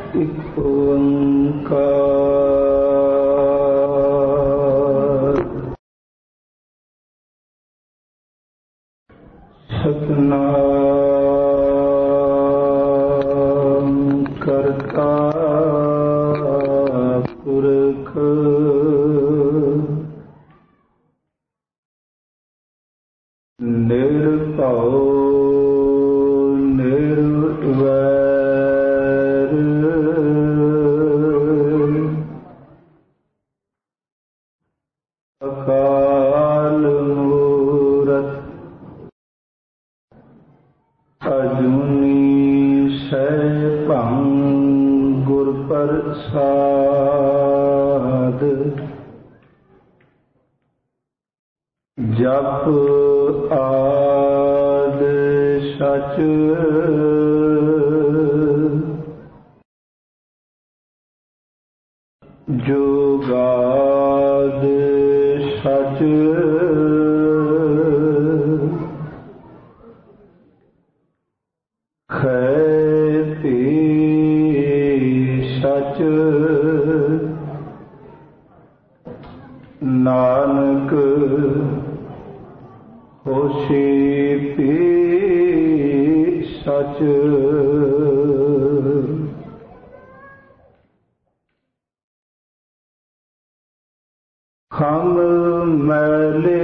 ਇੱਕ ਓੰਕਾਰ ਸਤਿਨਾਮ ਕਰਤਾ ਪੁਰਖ ਨਿਰਭਉ ਨਿਰਵੈਰ ਅਕਾਲ ਮੂਰਤ ਅਜੂਨੀ ਸੈਭੰ ਗੁਰ ਪ੍ਰਸਾਦ ਜਪ ਆਦਿ ਸਚ ਜੁਗਾਦ ਸਚ ਖੈਤੀ ਸਚ ਨਾਨਕ ਹੋਸੀ ਪੀ ਸਚ ਹਮ ਮੈਲੇ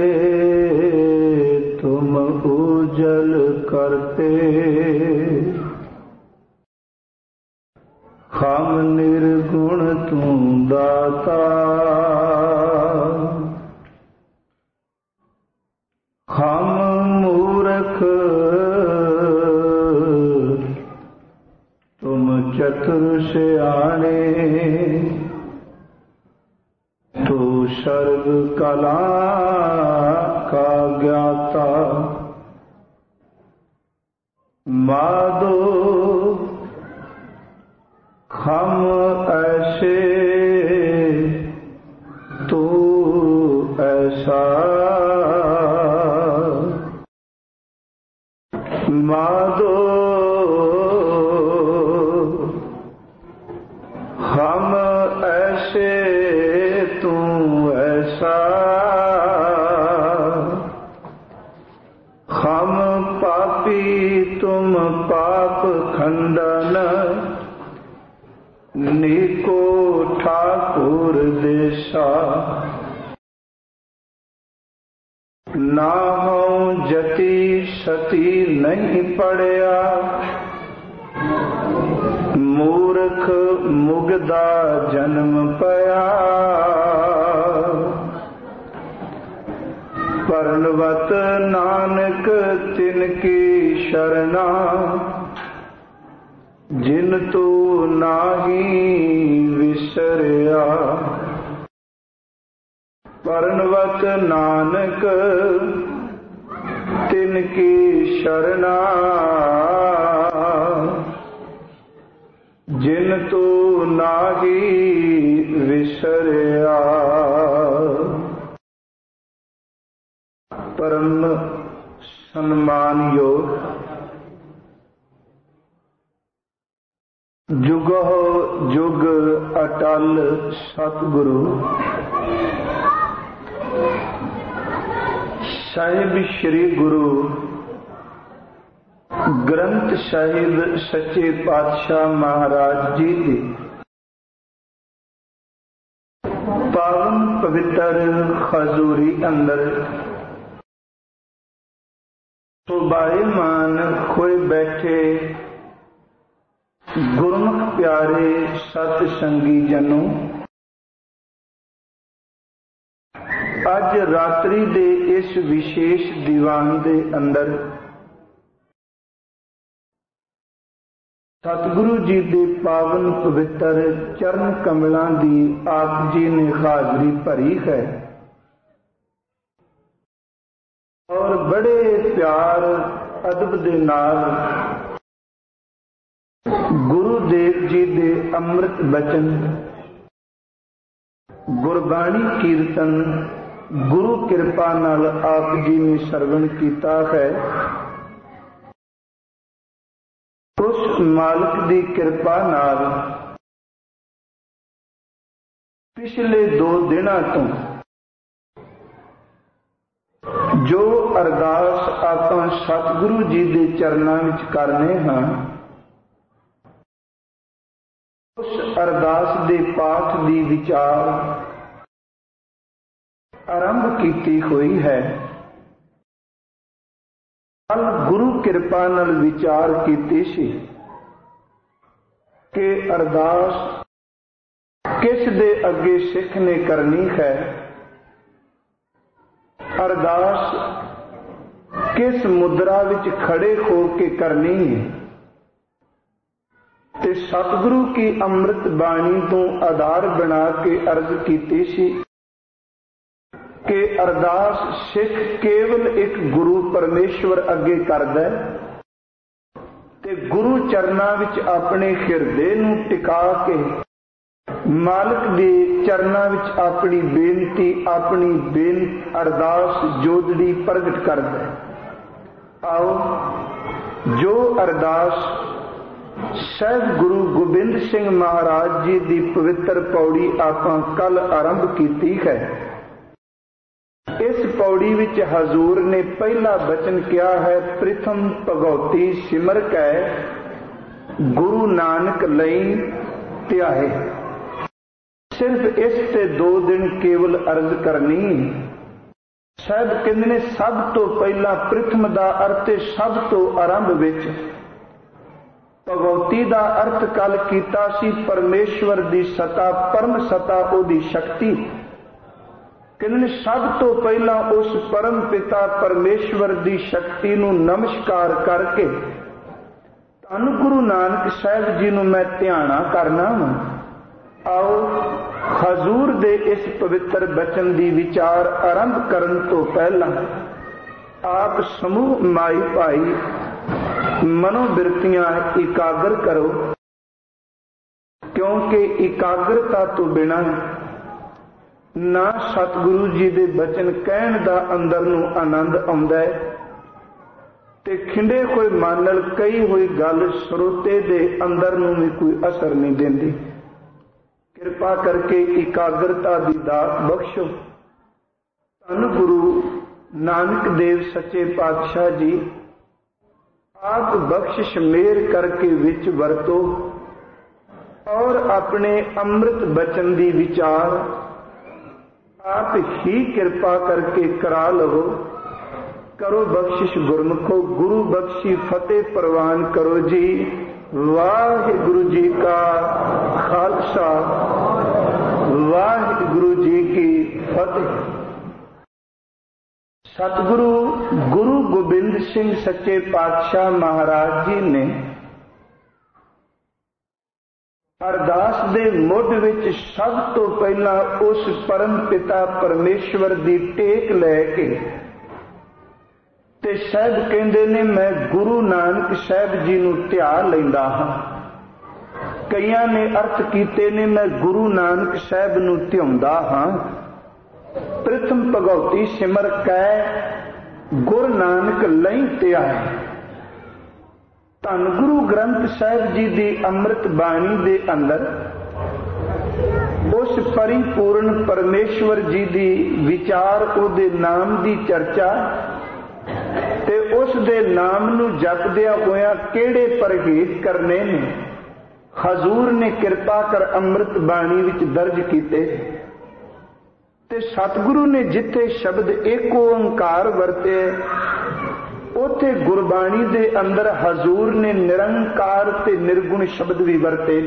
ਤੁਮ ਉਜਲ ਕਰਤੇ ਹਮ ਨਿਰਗੁਣ ਤੂੰ ਦਾਤਾ ਹਮ ਮੂਰਖ ਤੁਮ ਚਤੁਰ ਸਿਆਣੇ ਤੂ ਸਰਬ ਕਲਾ ਕਾ ਗਿਆਤਾ ਮਾਧੋ ਹਮ ਐਸੇ ਤੂ ਐਸਾ ਮਾਧੋ ਹਮ ਐਸੇ ਤੂੰ ਐਸਾ ਹਮ ਪਾਪੀ ਤੁਮ ਪਾਪ ਖੰਡਨ ਨੀਕੋ ਠਾਕੁਰ ਦੇਸਾ ਨਾ ਹਉ ਜਤੀ ਸਤੀ ਨਹੀਂ ਪੜਿਆ ਮੂਰਖ ਮੁਗਦਾ ਜਨਮ ਪਿਆ ਪਰਨਵਤ ਨਾਨਕ ਤਿਨ ਕੀ ਸ਼ਰਨਾ ਜਿਨ ਤੂ ਨਾਹੀ ਵਿਸਰਿਆ ਪਰਨਵਤ ਨਾਨਕ ਤਿਨ ਕੀ ਸ਼ਰਨਾ ਜਿਨ ਤੂ ਨਾਹੀ ਵਿਸਰਿਆ ਪਰਮ ਸਨਮਾਨਯੋਗ ਜੁਗੋ ਜੁਗ ਅਟਲ ਸਤਿਗੁਰੂ ਸਾਹਿਬ ਸ੍ਰੀ ਗੁਰੂ ਗ੍ਰੰਥ ਸਾਹਿਬ ਸੱਚੇ ਪਾਤਸ਼ਾਹ ਮਹਾਰਾਜ ਜੀ ਦੀ ਪਾਵਨ ਪਵਿੱਤਰ ਹਜ਼ੂਰੀ ਅੰਦਰ ਸੁਭਾਏਮਾਨ ਹੋਏ ਬੈਠੇ ਗੁਰਮੁਖ ਪਿਆਰੇ ਸਤ ਸੰਗੀ ਜਨੋ, ਅੱਜ ਰਾਤਰੀ ਦੇ ਇਸ ਵਿਸ਼ੇਸ਼ ਦੀਵਾਨ ਦੇ ਅੰਦਰ ਸਤਿਗੁਰੂ ਜੀ ਦੇ ਪਾਵਨ ਪਵਿੱਤਰ ਚਰਨ ਕਮਲਾਂ ਦੀ ਆਪ ਜੀ ਨੇ ਹਾਜ਼ਰੀ ਭਰੀ ਹੈ ਔਰ ਬੜੇ ਪਿਆਰ ਅਦਬ ਦੇ ਨਾਲ ਗੁਰੂ ਦੇਵ ਜੀ ਦੇ ਅੰਮ੍ਰਿਤ ਬਚਨ ਗੁਰਬਾਣੀ ਕੀਰਤਨ ਗੁਰੂ ਕਿਰਪਾ ਨਾਲ ਆਪ ਜੀ ਨੇ ਸਰਵਣ ਕੀਤਾ ਹੈ। ਉਸ ਮਾਲਕ ਦੀ ਕਿਰਪਾ ਨਾਲ पिछले 2 दिनों तो जो अरदास आपां सतगुरु जी के चरणों में करने हाँ, उस अरदास के पाठ की विचार आरंभ की हुई है। कल गुरु कृपा नाल विचार कीती सी कि अरदास किस दे अगे सिख ने करनी है, अरदास किस मुद्रा विच खड़े हो के करनी है, ते सतगुरु की अमृत बाणी तो आधार बना के अर्ज कीती सी कि अरदास सिख केवल एक गुरु परमेश्वर अगे करदा ते गुरु चरना विच अपने हिरदे नूं टिका के मालिक दे चरना विच अपनी बेनती अरदास जोदड़ी प्रगट करदा। आओ जो अरदास साहिब गुरु गोबिंद सिंह महाराज जी की पवित्र पौड़ी आपां कल आरंभ की है। इस पौड़ी विच हजूर ने पहला वचन किया है, प्रथम भगौती सिमर कै गुरु नानक लई ध्याए। सिर्फ इस ते 2 दिन केवल अर्ज करनी। साहब कहते ने सब तो पहला प्रथम का अर्थ सब तो आरंभ विच, भगवती का अर्थ कल कीता सी परमेश्वर की सता, परम सता, ओदी शक्ति। कहते सब तो पहला उस परम पिता परमेश्वर की शक्ति नूं नमस्कार करके धन गुरु नानक साहिब जी नूं मैं ध्याना करना वा। आओ हजूर दे इस पवित्र बचन की विचार आरंभ करन तो पहला आप समूह माई भाई मनोबिरतियां एकाग्र करो, क्योंकि एकाग्रता तो बिना ना सतगुरु जी दे बचन कहण दा अंदर नूं आनंद आउंदा है ते खिंडे होए मन नाल कही हुई गल श्रोते दे अंदर नूं भी कोई असर नहीं देंदी। कृपा करके एकाग्रता दी दात बख्शो। धन गुरु नानक देव सच्चे पातशाह जी आप बख्शिश मेहर करके विच वरतो और अपने अमृत बचन दी विचार आप ही कृपा करके करा लो। करो बख्शिश गुरमुखो, गुरु बख्शी फतेह प्रवान करो जी। वाहिगुरु जी का खालसा, वाहिगुरु जी की फतेह। सतगुरु गुरु गोबिंद सिंह सच्चे पातशाह महाराज जी ने अरदास दे मुढ़ विच सब तो पहला उस परम पिता परमेश्वर दी टेक लैके ते साहब कहंदे ने मैं गुरु नानक साहब जी नूं ध्या लैंदा हां। कईयां ने अर्थ कीते ने मैं गुरु नानक साहब नूं ध्याउंदा हां। प्रथम भगौती सिमर कै गुरु नानक लई ध्याए। धन गुरु ग्रंथ साहिब जी की अमृत बाणी दे अंदर उस परिपूर्ण परमेश्वर जी की विचार, उहदे नाम की चर्चा ते उस दे नाम नूं जपदिया होया केड़े परहेज करने ने हजूर ने कृपा कर अमृत बाणी विच दर्ज कीते। ते सतगुरु ने जिथे शब्द एक ओंकार वरते उथे गुरबाणी दे अंदर हजूर ने निरंकार ते निर्गुण शब्द भी वरते।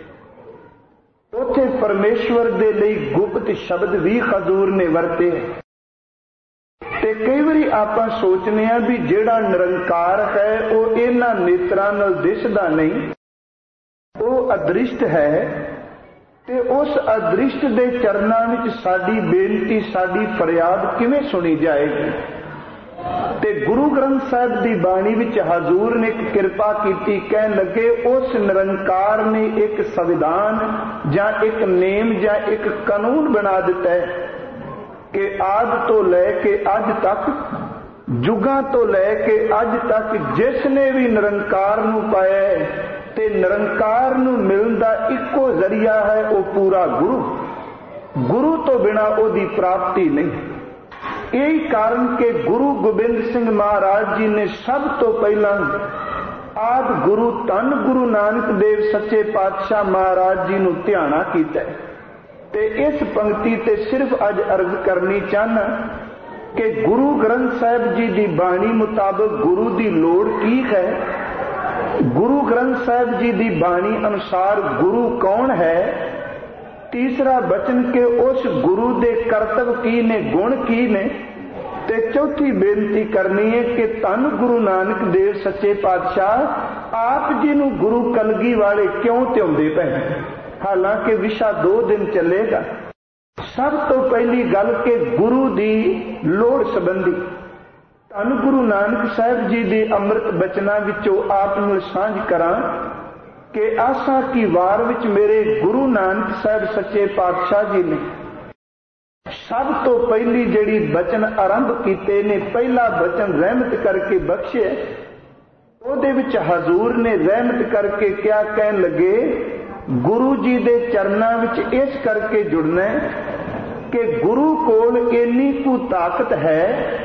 उथे परमेश्वर दे लई गुप्त शब्द भी हजूर ने वरते। ते कई बारी आपां सोचने आ भी जेड़ा निरंकार है वह इन्हां नेत्रां नाल दिसदा नहीं, वो अदृष्ट है। ते उस अदृष्ट दे चरनां विच साडी बेनती, साडी फरियाद किवें सुनी जाएगी। ते गुरु ग्रंथ साहिब की बाणी विच हजूर ने एक कृपा की, कहन लगे उस निरंकार ने एक संविधान या एक नेम या एक कानून बना दिता है कि आज तो लैके अज तक, जुगां तो लैके अज तक जिसने भी निरंकार नूं पाया है ते निरंकार नूं मिलण दा इक्को जरिया है वो पूरा गुरु। गुरु तो बिना ओदी प्राप्ति नहीं। यही कारण के गुरु गोबिंद सिंह महाराज जी ने सब तो पहला आद गुरु धन गुरु नानक देव सच्चे पातशाह महाराज जी नूं ध्याना कीता ते इस पंक्ति ते सिर्फ अज अर्ज करनी चाहना कि गुरु ग्रंथ साहिब जी की बाणी मुताबिक गुरु की लोड़ की है। गुरु ग्रंथ साहिब जी की बाणी अनुसार गुरु कौन है। तीसरा बचन के उस गुरु दे कर्तव्य की ने गुण की ने। ते चौथी बेनती करनी है कि धन गुरु नानक देव सच्चे पातशाह आप जी नूं गुरु कलगी वाले क्यों त्योंदे पे। हालांकि विशा 2 दिन चलेगा। सब तो पहली गल के गुरु दी लोड़ संबंधी धन गुरु नानक साहिब जी दी अमृत बचना विचों आप नूं सांझ करां कि आसा की वार विच मेरे गुरु नानक साहिब सच्चे पातशाह जी ने सब तो पहली जिहड़ी बचन आरंभ कीते ने, पहला बचन रहमत करके बख्शे। ओदे विच हजूर ने रहमत करके क्या कहन लगे, गुरु जी दे चरनां विच इस करके जुड़ना कि गुरु कोल इन्नी कु ताकत है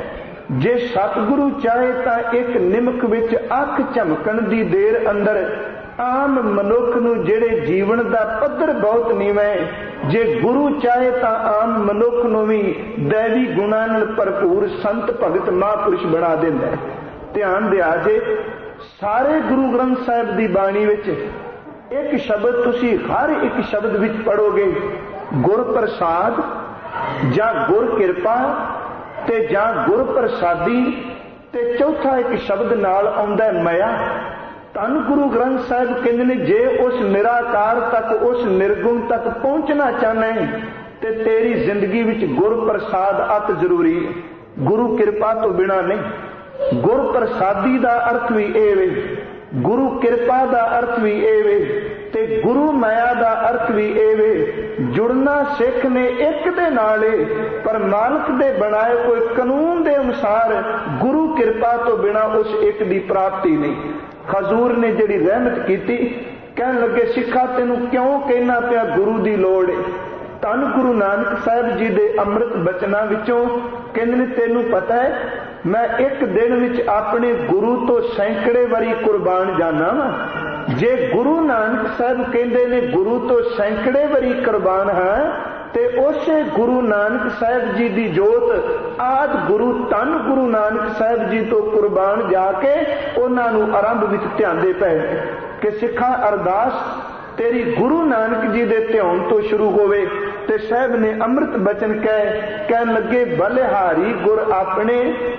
जे सतगुरु चाहे तां एक निमक विच अख झमकण दी देर अंदर आम मनुख नूं जिहड़े जीवन दा पੱਧਰ बहुत नीवें, जे गुरु चाहे तां आम मनुख नूं भी दैवी गुणां नाल भरपूर संत भगत महापुरुष बना दिंदा है। ध्यान दिया जे सारे गुरु ग्रंथ साहिब दी बाणी विच एक शब्द तुसी हर एक शब्द विच पढ़ोगे, गुर प्रसाद जां गुर किरपा ते जां गुर प्रसादी ते चौथा एक शब्द नाल आउंदा है माया। धन गुरु ग्रंथ साहिब कहते ने जे उस निराकार तक उस निर्गुण तक पहुंचना चाहना है ते तेरी जिंदगी विच गुर प्रसाद अत जरूरी है। गुरु किरपा तो बिना नहीं। गुर प्रसादी दा अर्थ भी ए वे, गुरु किरपा दा अर्थ भी ए वे ते गुरु माया दा अर्थ भी ए वे। जुड़ना सिख ने एक दे नाल पर मालक दे बनाए कोई कानून दे अनुसार गुरु किरपा तो बिना उस एक दी प्राप्ति नहीं। हजूर ने जिहड़ी रहमत कीती, कहन लगे सिखा तेनू क्यों कहना पिया गुरु दी लोड़ है। धन गुरु नानक साहिब जी दे अमृत बचना विचों कहंदे ने तेनू पता है मैं एक दिन विच अपने गुरु तो सैकड़े वारी कुर्बान जाना वा। जे गुरु नानक साहिब कहंदे ने गुरु तो सैकड़े वारी कुर्बान है ते उसे गुरु नानक साहिब जी दी जोत आद गुरु धन गुरु नानक साहिब जी तो कुर्बान जाके उन्हां नूं आरंभ विच ध्यानदे पए कि सिखा अरदास तेरी गुरु नानक जी दे ध्यान तो शुरू होवे। ते साहिब ने अमृत बचन कहन लगे बलिहारी गुर अपने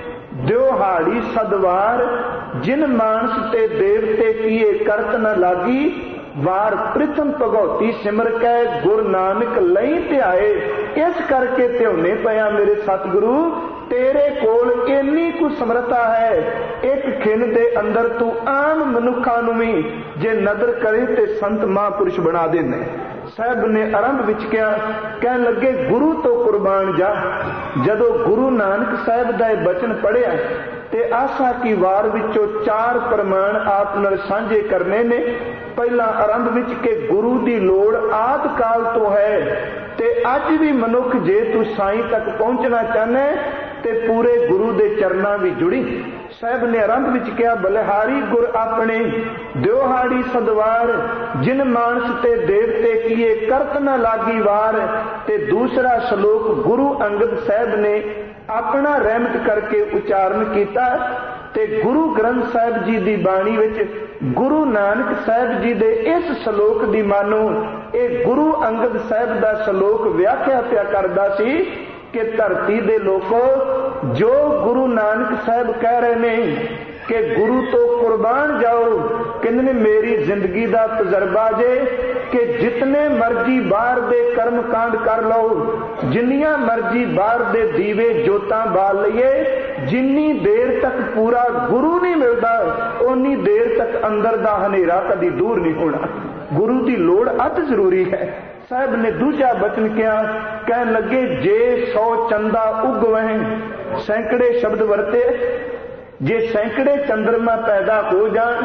दिओहाड़ी सदवार जिन मानस ते देवते किए करत न लागी वार प्रथम भगौती सिमर कै गुरु नानक लई ध्याए। इस करके ध्याने पया मेरे सतगुरु तेरे कोल इन्नी कुछ समर्था है, एक खिन दे अंदर तू आम मनुखा नूं भी जे नदर करे ते संत महापुरुष बना देने। साहब ने आरंभ विच कहन लगे गुरु तो कुर्बान जा। जदों गुरु नानक साहब दा बचन पढ़िया ते आशा की वार विचों 4 प्रमाण आप नाल सांझे करने ने। पहला आरंभ विच के गुरु दी लोड़ आद काल तो है ते अज भी मनुख जे तू साईं तक पहुंचना चाहना ते पूरे गुरु दे चरना भी जुड़ी। साहब ने आरंभ विच कहा बलिहारी गुर अपने दिओहाड़ी सदवार जिन मानस ते देवते किए करत न लागी वार। ते दूसरा श्लोक गुरु अंगद साहब ने अपना रहमत करके उच्चारण किया ते गुरु ग्रंथ साहब जी दी बाणी विच गुरु नानक साहब जी दे इस श्लोक दी मानो ये गुरु अंगद साहब दा श्लोक व्याख्या पिया करदा सी कि धरती दे लोको जो गुरु नानक साहब कह रहे ने कि गुरु तो कुर्बान जाओ, कहने मेरी जिंदगी दा तजर्बा जे कि जितने मर्जी बाहर दे कर्म कांड कर लो, जिन्नियां मर्जी बाहर दे दीवे जोतां बाल लईए, जिन्नी देर तक पूरा गुरु नहीं मिलता उन्नी देर तक अंदर दा हनेरा कदी दूर नहीं होना। गुरु की लोड़ अत जरूरी है। साहब ने दूसरा बचन किया, कहन लगे जे 100 चंदा उग वह सैकड़े शब्द वरते, जे सैकड़े चंद्रमा पैदा हो जान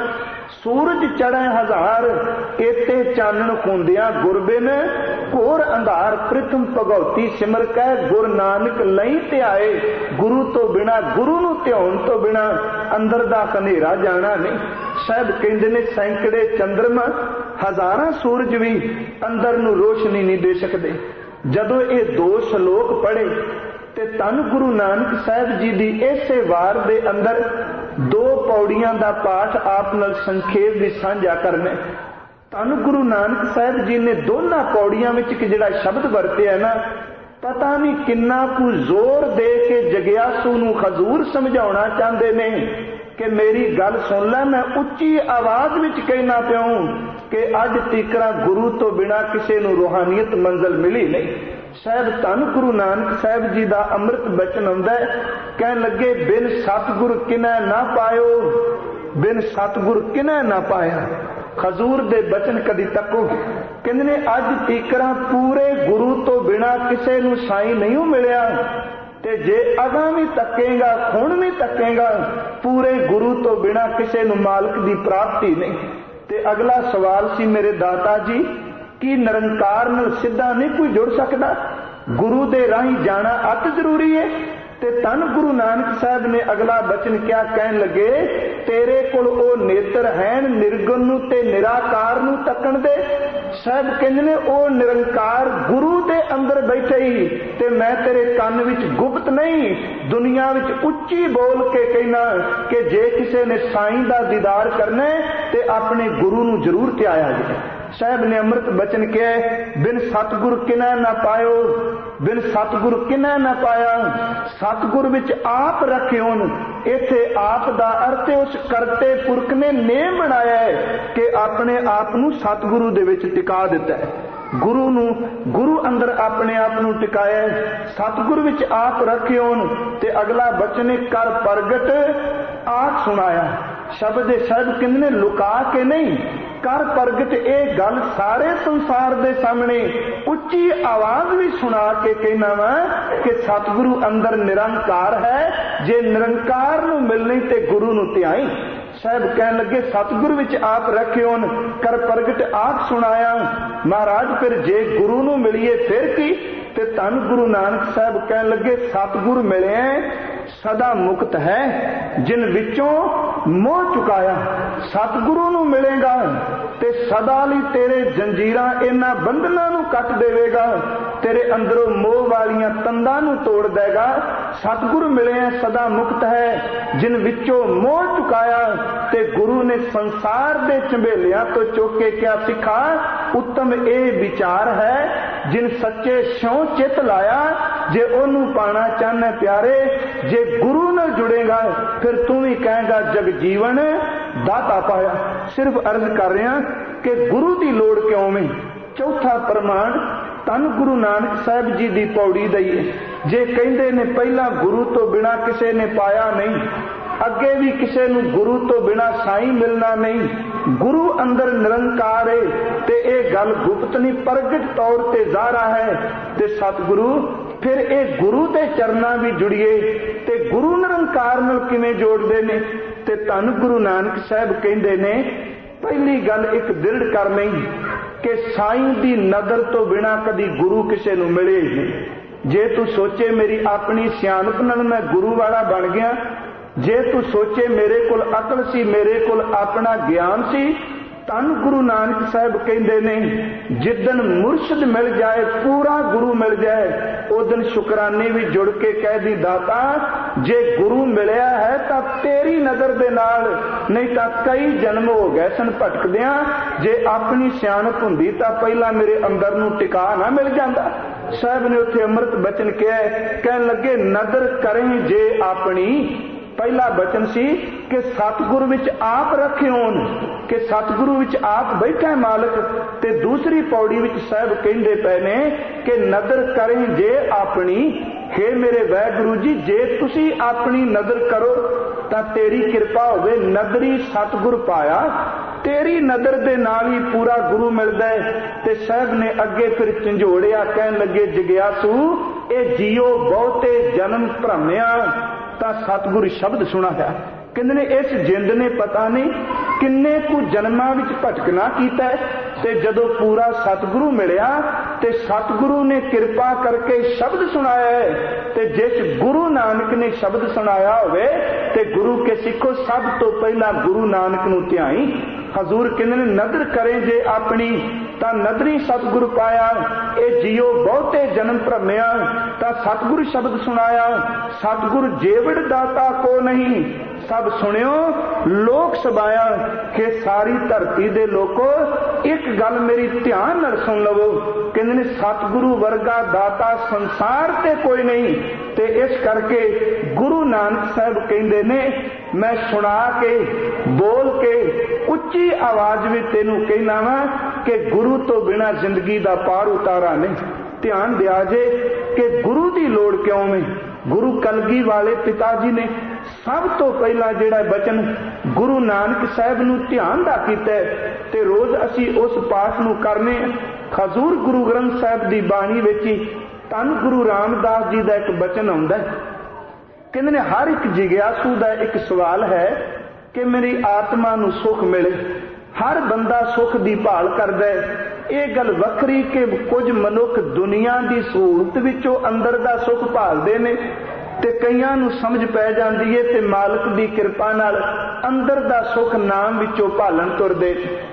सूरज चढ़े हजार, एते चानन खुंदिया गुरबिन घोर अंधार। प्रथम भगवती सिमर कै गुर नानक लई ध्याए, गुरु तो बिना गुरु नूं ध्याउण तो बिना अंदर दा कनेरा जाना नहीं। साहब कहंदे ने सैकड़े चंद्रमा हजारां सूरज भी अंदर नूं रोशनी नहीं दे सकते। जदों ये 2 श्लोक पढ़े ते धन गुरु नानक साहब जी दी इसे वार दे अंदर 2 पौड़ियां दा पाठ आप नाल संखेप भी साझा करना। धन गुरु नानक साहब जी ने दोनों पौड़ियां विच कि जिहड़ा शब्द वरतिया ना, पता नहीं किन्ना कु जोर दे के जगियासू नूं हजूर समझाउणा चाहते ने कि मेरी गल सुन लै। मैं उच्ची आवाज विच कहना पिया कि अज तीकरा गुरु तो बिना किसी नूं रूहानियत मंजिल मिली नहीं। साहब धन गुरु नानक साहब जी का अमृत बचन आउंदा है, कहन लगे बिन सतगुर किनै ना पायो, बिन सतगुर किनै ना पाया। हजूर दे बचन कदी तको कहंदे ने अज तीकरा पूरे गुरु तो बिना किसी नूं साईं नहीं मिलिया, ते जे अगां भी तकेगा हुण भी तकेगा, पूरे गुरु तो बिना किसी नूं मालक दी प्राप्ति नहीं। ते अगला सवाल सी मेरे दाता जी कि निरंकार नाल सीधा नहीं कोई जुड़ सकता, गुरु दे राही जाना अत जरूरी है। ते धन गुरु नानक साहब ने अगला बचन क्या कहन लगे, तेरे कोल ओ नेत्र हैन निर्गुण नूं ते निराकार नूं तकण दे। साहब कहंदे ने ओ निरंकार गुरु दे अंदर बैठे ही, ते मैं तेरे कान विच गुप्त नहीं दुनिया विच उच्ची बोल के कहना कि जे किसी ने साईं दा दीदार करना ते अपने गुरु नूं जरूर ध्याया जाए। साहब ने अमृत बचन किया, बिन सतगुर किनै ना पायो, बिन सतगुर किनै ना पाया। सतगुर विच आप रखियोन, इत्थे आप दा अर्थ उस करते पुरख ने नेम बनाया है कि अपने आप नूं सतगुरु दे विच टिका दिता है। गुरु नूं गुरु अंदर अपने आप नूं टिकाया है, सतगुर विच आप रखियोन। ते अगला बचन कर प्रगट आख सुनाया। शब्द साहब कहंदे ने लुका के नहीं, कर प्रगट ये गल सारे संसार दे सामने उच्ची आवाज भी सुना के कहना वा कि सतगुरु अंदर निरंकार है, जे निरंकार नूं मिलनी ते गुरु नूं ध्याई। साहब कहन लगे सतगुरु विच आप रखियोन, कर प्रगट आख सुनाया। महाराज फिर जे गुरु नूं मिलिए फिर की? ते धन गुरु नानक साहब कहन लगे सतगुरु मिले सदा मुक्त है, जिन विचों मोह चुकाया। सतगुरु नूं मिलेगा ते सदा लई तेरे जंजीरां इन्हां बंधनां नूं कट देवेगा, तेरे अंदरों मोह वालियां तंदां नूं तोड़ देगा। सतगुरु मिले सदा मुक्त है, जिन विचों मोह चुकाया। ते गुरु ने संसार दे झंबेलियां तो चुक के क्या सिखा, उत्तम ए विचार है, जिन सच्चे स्यों चित लाया। जे ओनू पाना चाहना प्यारे, जे गुरु नाल जुड़ेगा फिर तू भी कहेगा जग जीवन दाता पाया। सिर्फ अर्ज कर रहा कि गुरु की लोड़ क्यों में। चौथा प्रमाण धन गुरु नानक साहब जी की पौड़ी दईए। जे कहते ने पहला गुरु तो बिना किसी ने पाया नहीं, अगे भी किसी नूं गुरु तो बिना साईं मिलना नहीं, गुरु अंदर निरंकार है, ते ये गल गुप्त नहीं प्रगट तौर ते जाहरा है। ते सतगुरु फिर ये गुरु के चरणा भी जुड़िए, ते गुरु निरंकार नाल किवें जोड़दे ने। ते धन गुरु नानक साहब कहंदे ने पहली गल एक दृढ़ कर नहीं कि साईं दी नदर तो बिना कदी गुरु किसी नूं मिले ही नहीं। जे तू सोचे मेरी अपनी सियाणप नाल मैं गुरु वाला बन गया, जे तू सोचे मेरे कोल अकल सी, मेरे कोल अपना ज्ञान सी, धन गुरु नानक साहब कहते ने जिदन मुर्शद मिल जाए, पूरा गुरु मिल जाए, उस दिन शुकराने भी जुड़ के कह दी दाता जे गुरु मिलया है तो तेरी नजर दे नाल, नहीं तो कई जन्म हो गए सन भटकदियां। जे अपनी सियाणप हुंदी तां पहला मेरे अंदर नूं टिका ना मिल जांदा। साहब ने उत्थे अमृत बचन कहा, कहन लगे नदर करें जे अपनी। पहला बचन सी कि सतगुरु विच आप रखे होन, कि सतगुरु विच आप बैठा है मालिक। ते दूसरी पौड़ी विच साहब कहंदे पए ने कि नदर करें जे अपनी। हे मेरे वाहिगुरु जी, जे तुसी अपनी नदर करो तां तेरी कृपा होवे, नदरी सतगुर पाया। तेरी नदर दे नाल ही पूरा गुरु मिलदा है। ते साहब ने अगे फिर झंझोड़िया, कहन लगे जगियासू ए जियो बहुते जन्म भ्रमिया तां सतगुरु शब्द सुना है। कहंदे ने इस जिंद ने पता नहीं किन्ने कु जन्मां विच भटकना कीता ते जदों पूरा सतगुरु मिलिया ते सतगुरु ने कृपा करके शब्द सुनाया है। ते जिस गुरु नानक ने शब्द सुनाया होवे ते गुरु के सिखो सब तो पहला गुरु नानक नूं ध्याई। हजूर कहंदे ने नदर करें जे अपनी तां नदरी सतगुरु पाया। ए जियो बहुते जन्म भ्रमिया तां सतगुरु शब्द सुनाया। सतगुरु जेवड़ दाता को नहीं सब सुनियो लोक सबाया। कि सारी धरती दे लोको एक गल मेरी ध्यान नाल सुन लवो। कहंदे ने सतगुरु वर्गा दाता संसार ते कोई नहीं। ते इस करके गुरु नानक साहब कहंदे ने मैं सुना के बोल के उच्ची आवाज में तेनू कहना वा कि गुरु तो बिना जिंदगी दा पार उतारा नहीं। ध्यान दिया जे कि गुरु की लोड़ क्यों में। गुरु कलगी वाले पिता जी ने सब तो पहला जिहड़ा बचन गुरु नानक साहब नूं ध्यान दा कीता ते रोज असी उस पाठ नूं करने। हजूर गुरु ग्रंथ साहब की बाणी विच धन गुरु रामदास जी का एक बचन आउंदा है। कहंदे ने हर एक जिग्यासू का एक सवाल है कि मेरी आत्मा नूं सुख मिले। हर बंदा सुख की भाल करदा है। ये गल वखरी कि कुछ मनुख दुनिया की सहूलत विचों अंदर का सुख भालदे ने ते कईयां नूं समझ पै जांदी है ते मालक की कृपा नाल अंदर का सुख नाम विचों भालन तुरदे।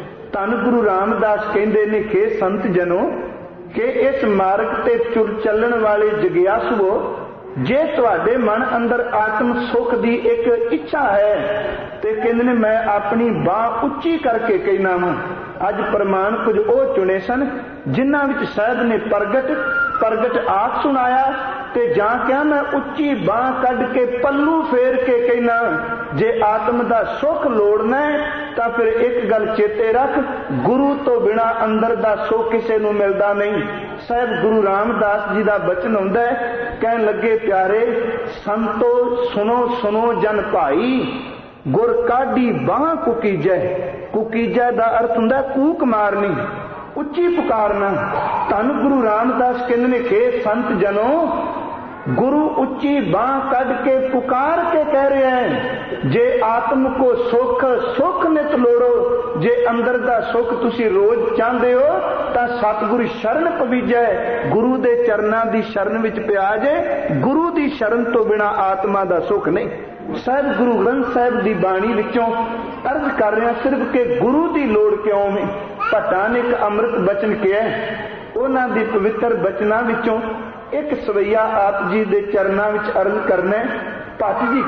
धन गुरु रामदास कहंदे ने कि संत जनों कि इस मार्ग ते चुर चलण वाले जिग्यासुओ जे तुहाडे मन अंदर आत्म सुख की एक इच्छा है ते कहंदे ने मैं अपनी बाह उच्ची करके कहना वा। अज प्रमाण कुछ वो चुने सन जिन्हां विच साहब ने प्रगट आप सुनाया ते जां क्या मैं उच्ची बाह कढ के पल्लू फेर के कहना जे आत्म दा सुख लोड़ना है तां फिर एक गल चेते रख गुरु तो बिना अंदर दा सुख किसे नूं मिलदा नहीं। साहब गुरु रामदास जी दा बचन हुंदा है कहन लगे प्यारे संतो सुनो सुनो जन भाई गुर काढ़ी बाह कुकीजै। कुकीजै दा अर्थ हुंदा कूक मारनी उच्ची पुकारना। धन गुरु रामदास कहंदे ने कि संत जनों गुरु उच्ची बाह कढ के पुकार के कह रहे हैं जे आत्म को सुख सुख नित लोड़ो। जे अंदर का सुख तुसी रोज चाहते हो तां सतगुरु शरण पवीजै। गुरु दे चरनां दी शरण विच पिया जे। गुरु दी शरण तो बिना आत्मा दा सुख नहीं। साहब गुरु ग्रंथ साहब की बाणी विचों अर्ज कर रहे हैं सिर्फ के गुरु की लोड़ क्यों में। भट्टां ने एक अमृत बचन किया उन्हां दी पवित्र बचनां विचों एक सवैया आप जी दे चरनां विच अर्ज करना। भट्ट जी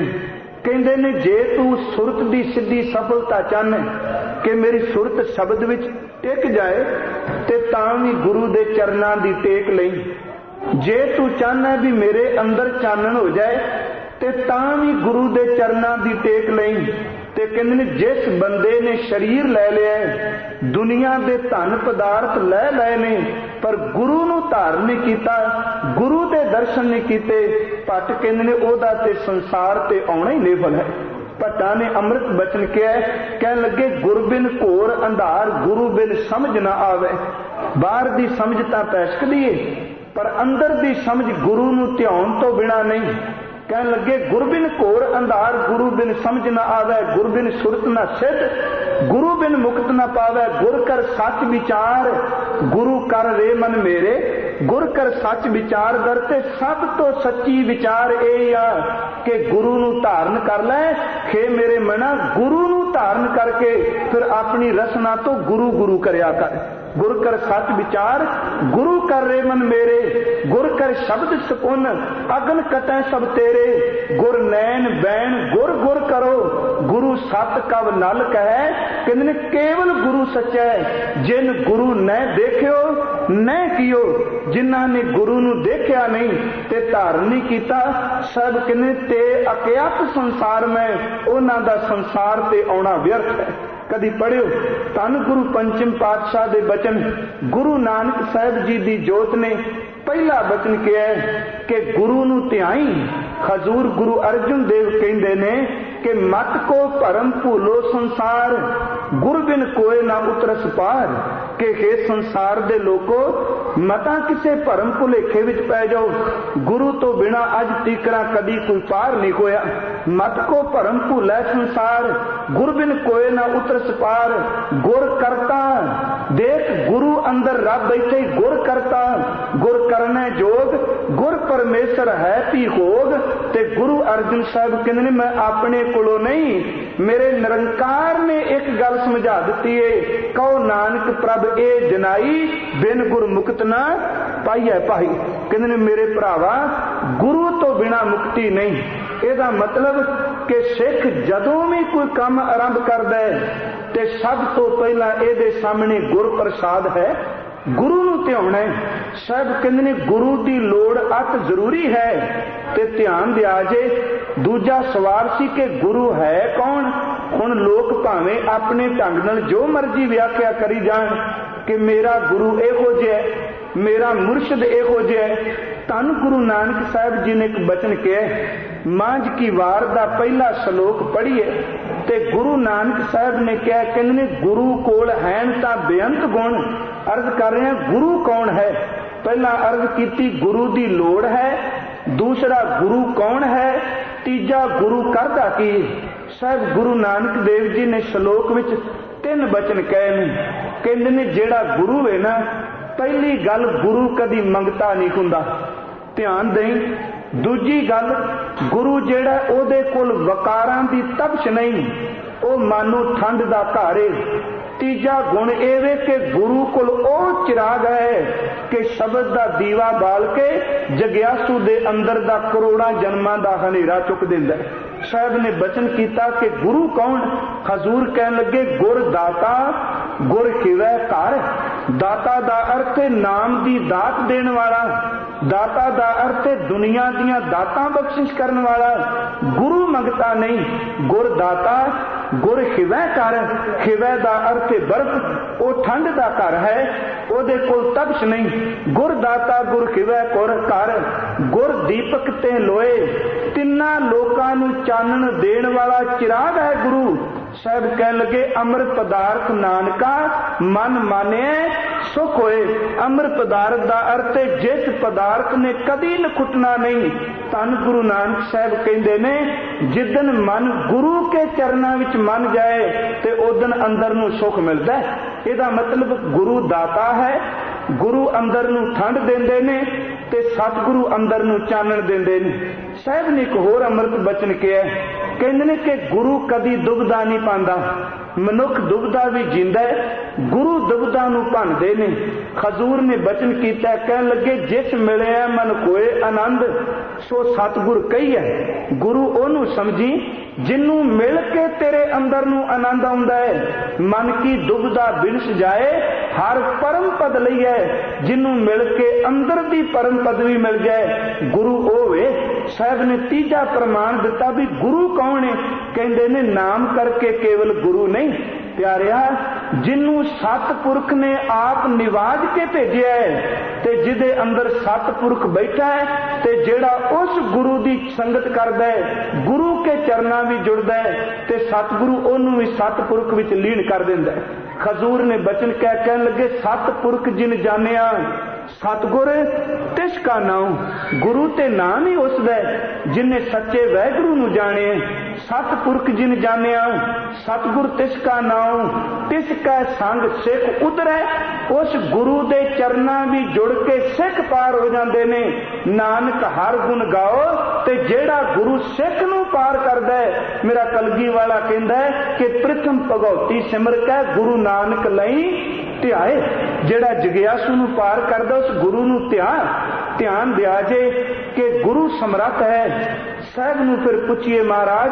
कहंदे ने जे तू सुरत दी सिद्धी सफलता चाहना कि मेरी सुरत शब्द विच टिक जाए ते तां भी गुरु दे चरनां दी टेक लई। जे तू चाहना भी मेरे अंदर चानन हो जाए ते तां भी गुरु दे चरनां दी टेक लई। ते कहंदे ने जिस बंदे ने शरीर लै लिया दुनिया दे धन पदार्थ लै लए ने पर गुरु नूं धारण नहीं कीता गुरु दे दर्शन नहीं कीते भट्ट कहंदे ने ओदा ते संसार ते आउणा ही निफल है। भट्टां ने अमृत बचन किया कहन लगे गुर बिन घोर अंधार गुरु बिन समझ ना आवे। बाहर दी समझ तां पै सकदी है पर अंदर दी समझ गुरु नूं ध्यान तो बिना नहीं। कहन लगे गुर बिन घोर अंधार गुरु बिन समझ ना आवे। गुर बिन सुरत ना सिद्ध गुरु बिन मुक्त ना पावे। गुर कर सच विचार गुरु कर रे मन मेरे। गुर कर सच विचार करते सब तो सच्ची विचार ये आ कि गुरु नूं धारण कर लै। खे मेरे मना गुरु नूं धारण करके फिर अपनी रसना तो गुरु गुरु करया कर। गुर कर सच विचार गुरु कर रे मन मेरे। गुर कर शब्द सपुन अगन कटै सब तेरे। गुर नैन बैन गुर गुर करो गुरु सत कव नल कहे। कहंदे केवल गुरु सच्चा है जिन गुरु न देखियो न कियो। जिन्हां ने गुरु नूं देखिया नहीं ते धारण नहीं कीता सब कहंदे ते अकियात संसार में उन्हां दा संसार ते आउणा व्यर्थ है। कदी पढ़ियो धन गुरु पंचम पातशाह दे बचन गुरु नानक साहब जी दी जोत ने पहला बचन किया है कि गुरु नूं ध्याई। हजूर गुरु अर्जुन देव कहंदे ने कि मत को भरम भूलो संसार गुर बिन कोई ना उतरस पार। कि हे संसार दे लोको मता किसे भरम भुलेखे विच पै जाओ गुरु तो बिना अज तीकरा कदी कोई पार नहीं होया। मत को भरम भूलै संसार गुर बिन कोय ना उतरस पार। गुर करता देख गुरु अंदर रब बैठे गुर करता। गुर करने जोग गुर परमेश्वर है भी होग। ते गुरु अर्जन साहब कहते ने मैं अपने कोलों नहीं, मेरे निरंकार ने एक गल समझा दी है। कहो नानक प्रभ ए जनाई, बिन गुर मुक्त ना पाई है भाई। कहते ने मेरे भरावा गुरु तो बिना मुक्ति नहीं। ਇਹਦਾ मतलब कि सिख जदों भी कोई काम आरंभ करता है तो सब तो पहला ਇਹਦੇ सामने गुर प्रसाद है, गुरु ਨੂੰ ਧਿਆਉਣਾ है। सब कहते ने गुरु की लोड़ अत जरूरी है। ते ध्यान दिया जे दूजा सवाल सी कि गुरु है कौन। हुण लोग भावें अपने ढंग नाल जो मर्जी व्याख्या करी जान कि मेरा गुरु इहो जिहा, मेरा मुर्शद इहो जिहा। धन गुरु नानक साहब जी ने एक बचन कहा, मांझ की वार का पहला श्लोक पढ़िए ते गुरु नानक साहब ने कहा, कहने गुरु कोल हैन तां बेअंत गुण। अर्ज कर रहे हैं गुरु कौन है। पहला अर्ज की गुरु की लोड़ है, दूसरा गुरु कौन है, तीजा गुरु करदा की। साहब गुरु नानक देव जी ने श्लोक विच 3 बचन कहे ने। कहंदे ने जेड़ा गुरु है ना, पहली गल गुरु कदी मंगता नहीं हुंदा, ध्यान दें। दूजी गल गुरु जेड़ा ओदे कोल वकारां दी तबश नहीं, ओ मानो ठंड दा घर है। तीजा गुण एवे कि गुरु कोल ओ चिराग है कि शब्द दा दीवा बाल के जग्यासू दे अंदर दा करोड़ां जन्मां दा हनेरा चुक दिंदा है। साहब ने बचन किया कि गुरु कौन। हजूर कहन लगे गुर दाता गुर खिवै घर। दाता दा अर्थ नाम दी दात देने वाला, दाता दा अर्थ दुनिया दियां दातां बख्शिश करने वाला। गुरु मंगता नहीं, गुर दाता गुर खिवै घर। खिवै दा अर्थ बर्फ, वो ठंड दा घर है, ओदे कोल तबश नहीं। गुर दाता गुर खिवै घर। गुर दीपक ते लोए, तिन्ना लोकां नूं चानन देण वाला चिराग है गुरु। साहब कह लगे अमृत पदार्थ नानका मन माने सुख होए। अमृत पदार्थ का अर्थ जिस पदार्थ ने कदी लखुटना नहीं। धन गुरु नानक साहब कहते ने जिदन मन गुरु के चरणों विच मन जाए तो उदन अंदर नूं सुख मिलता है। इसका मतलब गुरु दाता है, गुरु अंदर नूं ठंड देंदे ने ते सतगुरु अंदर नूं चानण देंदे ने। साहब ने एक होर अमृत बचन किया, कहते ने कि गुरु कदी दुबदा नहीं पांदा, मनुख दुबदा भी जींदा है, गुरु दुबदा नूं भंनदे ने। हजूर ने बचन किया, कह लगे जिस मिले मन कोए आनंद सो सतगुर कही है। गुरु ओनू समझी जिन्नू मिल के तेरे अंदर नूं आनंद आउंदा है। मन की दुबदा बिनस जाए हर परम पद लई है, जिन्नू मिल के अंदर दी परम पदवी मिल जाए गुरु होवे। साहब ने तीजा प्रमाण दिता भी गुरु कौन है। कहंदे ने नाम करके केवल गुरु नहीं प्यारिया, जिन्नू सतपुरख ने आप निवाज के भेजिया है ते जिदे अंदर सतपुरख बैठा है ते जेड़ा उस गुरु दी संगत करदा है, गुरु के चरणा भी जुड़दा है ते सतगुरु ओनू भी सतपुरख विच लीन कर दिंदा है। खजूर ने बचन कहन लगे सतपुरख जिन जानिया सतगुर तिस का नाम। गुरु ते नाम ही उसदा है जिन्हें सच्चे वैगुरु नूं जाने। सतपुरख जिन जानिया सतगुर तिस का नाम। तिस का संग सिख उधर है, उस गुरु दे चरणा भी जुड़ के सिख पार हो जाते ने। नानक हर गुण गाओ ते जेड़ा गुरु सिख नूं पार करदा है। मेरा कलगी वाला कहंदा है कि प्रथम भगौती सिमर कै गुरु नानक लई ध्याए। जेड़ा जग्यासू नूं पार करदा उस गुरु नूं ध्यान दिया जे कि गुरु समर्थ है। साहब नूं फिर पूछिए महाराज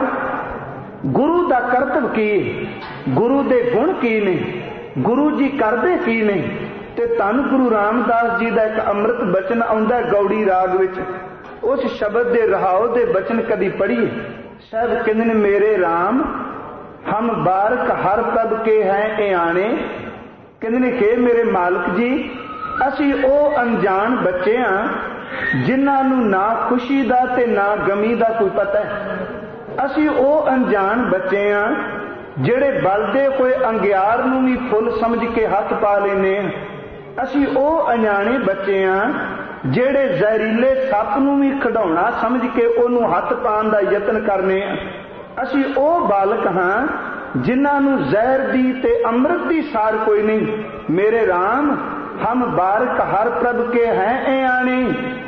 गुरु दा करतब की, गुरु दे गुण की ने, गुरु जी करदे की ने। ते धन गुरु रामदास जी दा एक अमृत बचन आउंदा गौड़ी राग विच, उस शब्द दे रहाओ दे बचन कदी पढ़िए। साहब कहंदे ने मेरे राम हम बारक हर तब के हैं एआने। कहंदे ने कि मेरे मालिक जी असी ओ अनजान बच्चे हां जिन्हां नूं ना खुशी दा ते ना गमी दा कोई पता है। असी ओ अनजान बच्चे हां जेड़े बलदे कोई अंगियार नूं भी फुल समझ के हथ पा लेने। असी ओ अनजाने बच्चे हां जेड़े जहरीले सप नूं भी खिडौना समझ के ओनूं हथ पाउण दा यतन करने। असी ओ बालक हां जिन्हां नूं जहर दी ते अमृत दी सार कोई नहीं। मेरे राम हम बारक हर प्रभ के हैं ए आने।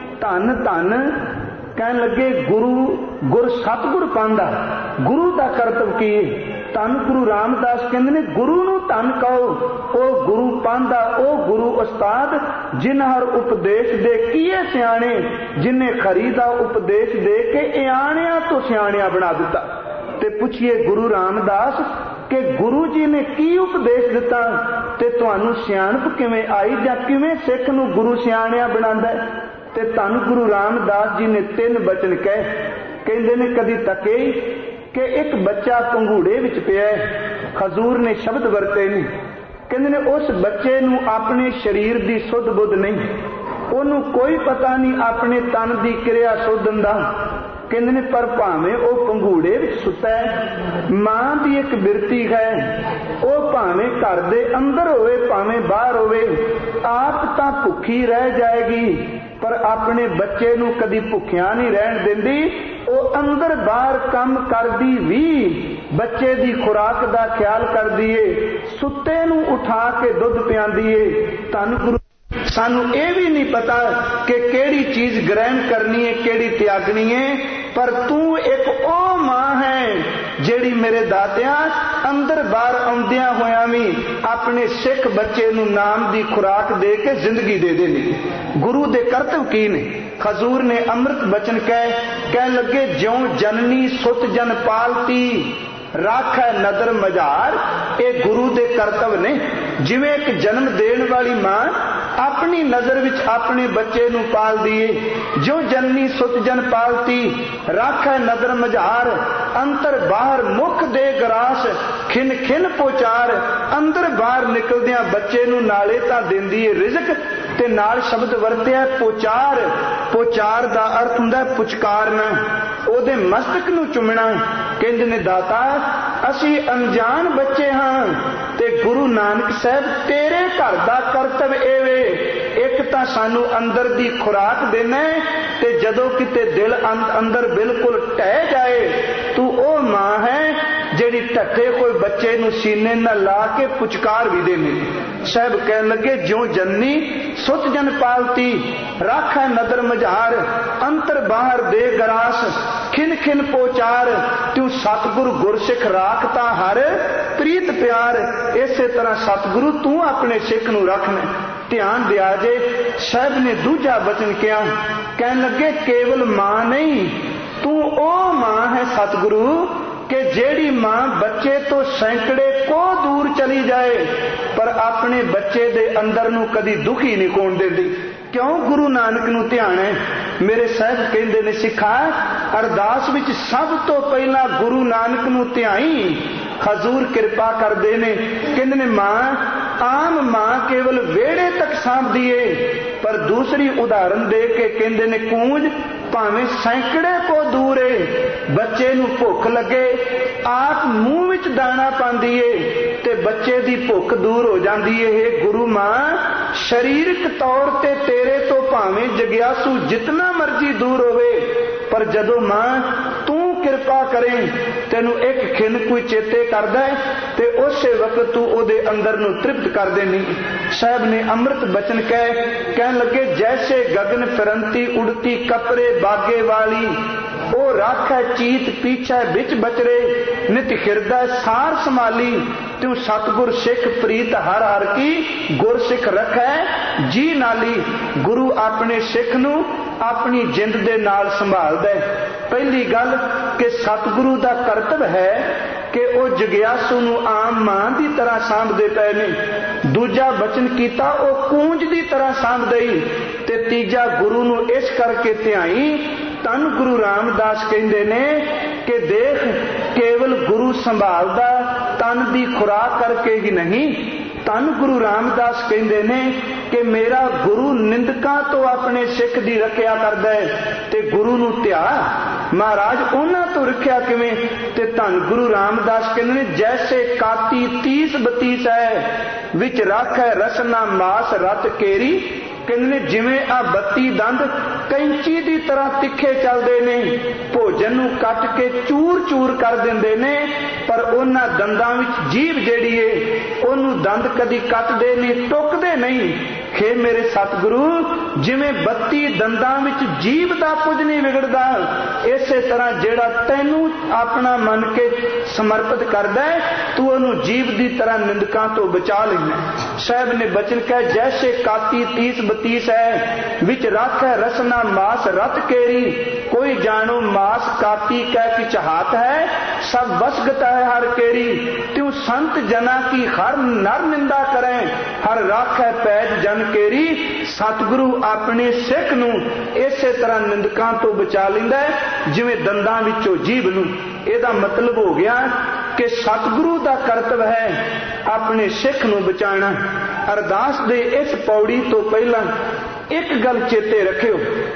धन धन कहन लगे गुरु गुर सतगुर पांदा। गुरु का करतब की है। धन गुरु रामदास कहते ने गुरु नूं धन कहो, ओ गुरु पांदा, ओ गुरु उस्ताद जिन हर उपदेश दे कीए सियाणे, जिन्हें खरी दा उपदेश दे के इयाणिया तो सियाणिया बना दिता। ते पूछिए गुरु रामदास कि गुरु जी ने की उपदेश दिता ते तुहानू सियाणप किवें आई जां किवें सिख नूं गुरु सियाणिया बनांदा है? ते धन गुरु रामदास जी ने 3 बचन कहे। कहंदे ने कदी तके कि एक बच्चा पंघूड़े विच पिया है। हजूर ने शब्द वरते ने, कहंदे ने उस बच्चे नूं अपने शरीर दी सुध बुध नहीं, ओनू कोई पता नहीं अपने तन दी क्रिया सुधन दा। कहंदे ने पर भावें ओ पंघूड़े विच सुता है, मां दी एक बिरती है, ओ भावें घर दे अंदर होवे भावें बाहर होवे, आप तां भुखी रह जाएगी पर अपने बच्चे नूं कदी भुखिया नहीं रहन दिंदी। ओ अंदर बाहर काम करदी भी बच्चे दी खुराक दा ख्याल करदी है, सुत्ते नूं उठा के दुध पियांदी है। धन गुरु सानू ये भी नहीं पता कि केड़ी चीज ग्रहण करनी है केड़ी त्यागनी है, पर तू एक ओ मां है जेड़ी मेरे दातिया अंदर बाहर आउंदियां होया भी अपने सिख बच्चे नूं नाम दी खुराक दे के जिंदगी दे देनी। गुरु दे करतब की ने? हजूर ने अमृत बचन कह लगे ज्यों जननी सुत जन पालती राख नदर मजार। ये गुरु दे करतब ने। जिवें एक जन्म देने वाली मां अपनी नजर विच अपने बच्चे नूं पाल दिए, जो जननी सुत जन पालती राख नदर मजार। अंतर बाहर मुख दे गरास खिन खिन पोचार। अंदर बाहर निकलदियां बच्चे नूं नाले तां दिंदी है रिज़क ते नाल शब्द वरतिया पोचार। पोचार दा अर्थ हुंदा पुचकारना, ओदे मस्तक नूं चुमना। कहंदे ने दाता असी अनजान बच्चे हां ते गुरु नानक साहब तेरे घर दा करतब एवे, एक तां सानू अंदर दी खुराक देना ते जदों किते दिल अंदर बिल्कुल टह जाए तू ओ मां है जेड़ी ढके कोई बच्चे नूं सीने नाल ला के पुचकार भी देने। साहब कहन लगे ज्यों जननी सुत जन पालती राखा नदर मझार। अंतर बाहर दे गरास खिन खिन पोचार। तू सतगुरु गुरसिख राखता हर प्रीत प्यार। इसे तरह सतगुरु तू अपने सिख नूं रखना। ध्यान दिया जे साहब ने दूजा वचन किया, कहन लगे केवल मां नहीं तू ओ मां है सतगुरु कि जेड़ी मां बच्चे तो सैकड़े को दूर चली जाए पर अपने बच्चे दे अंदर नूं कदी दुखी नहीं होण देंदी। क्यों? गुरु नानक नूं ध्यान है। मेरे साहब कहंदे ने सिखा अरदास विच सब तो पहला गुरु नानक नूं ध्याई। हजूर कृपा करदे ने, कहंदे ने मां आम मां केवल वेड़े तक सांभदी है, पर दूसरी उदाहरण दे के कहंदे ने कूंज भावें सैकड़े को दूर है, बच्चे नूं भुख लगे आप मूंह विच दाना पांदी है ते बच्चे दी भुख दूर हो जांदी है। हे गुरु मां शरीरक तौर ते तेरे तो भावें जग्यासू जितना मर्जी दूर होवे, पर जदों मां तू कृपा करें तेनू एक खिन कोई चेते करदा है ते उसे वक्त तू ओदे अंदर नू तृप्त कर देनी। साहब ने अमृत बचन कहन लगे जैसे गगन फिरंती उड़ती कपरे बागे वाली, ओ राखै चीत पीछे बिच बचरे नित हिरदा सार संभाली। तू सतगुर सिख प्रीत हर हर की गुर सिख रखै जी नाली। गुरु अपने सिख नू अपनी जिंद दे नाल संभालदा है। पहली गल कि सतगुरु दा करतब है कि ओ जग्यासू नू आम मां दी तरह सांभदे पए ने। दूजा बचन कीता ओ कूंज दी तरह सांभदे ही। ते तीजा गुरु नू इस करके ध्याई। धन गुरु रामदास कहंदे ने कि देख केवल गुरु संभालदा तन दी खुराक करके ही नहीं। धन गुरु रामदास कहंदे ने कि मेरा गुरु निंदकां तो अपने सिख दी रखिया करदा है ते गुरु नू ध्या। महाराज उन्हां तो रखिया किवें? ते धन गुरु रामदास कहंदे ने जैसे काती 30-32 है विच राखै रसना मास रत केरी। कहते ने जिवें आ 32 दंद कैंची की तरह तिखे चलते ने, भोजन नूं कट के चूर चूर कर देंदे ने, पर उन्हां दंदां विच जीभ जिहड़ी है उहनूं दंद कदी कटदे नहीं, टुकदे नहीं। हे मेरे सतगुरु, जिवें 32 दंदां विच जीभ दा कुछ नहीं विगड़दा, इसे तरह जिहड़ा तैनूं अपना मन के समर्पित करदा है, तू उहनूं जीभ दी तरह निंदकां तो बचा लैंदा। साहब ने बचन कह जैसे काती 30-32 है, विच रख है रसना मास रत केरी, कोई जानो मास काती कह कि चाहत है, सब वसगत है हर केरी। त्यों संत जना की हर नर निंदा करें, हर राख है पैज जन केरी। सतगुरु अपने सिख नूं इसे तरह निंदकां तो बचा लैंदा है जिवें दंदां विचों जीभ नूं। ਇਹਦਾ मतलब हो गया कि सतगुरु का कर्तव्य है अपने सिख नूं बचाना। अरदास दे इस पौड़ी तो पहला एक गल चेते रखियो,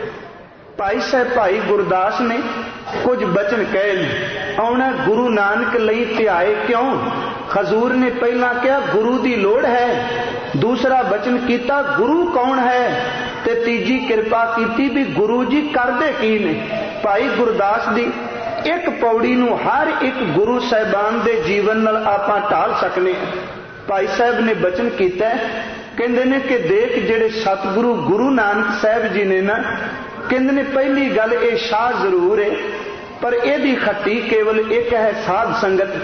भाई साहब भाई गुरदास ने कुछ बचन कहे, आउणा गुरु नानक लई ध्याए क्यों। हजूर ने पहला कहा गुरु की लोड़ है, दूसरा बचन किया गुरु कौन है, ते तीजी कृपा की भी गुरु जी करदे की ने। भाई गुरदास दी एक पौड़ी नूं हर एक गुरु साहिबान दे जीवन नाल आपां टाल सकने। भाई साहब ने बचन कीता, कहंदे ने कि देख जिहड़े सतगुरु गुरु नानक साहब जी ने ना, कहंदे ने पहली गल ये शाह जरूर है, पर इहदी खट्टी केवल एक है साध संगत।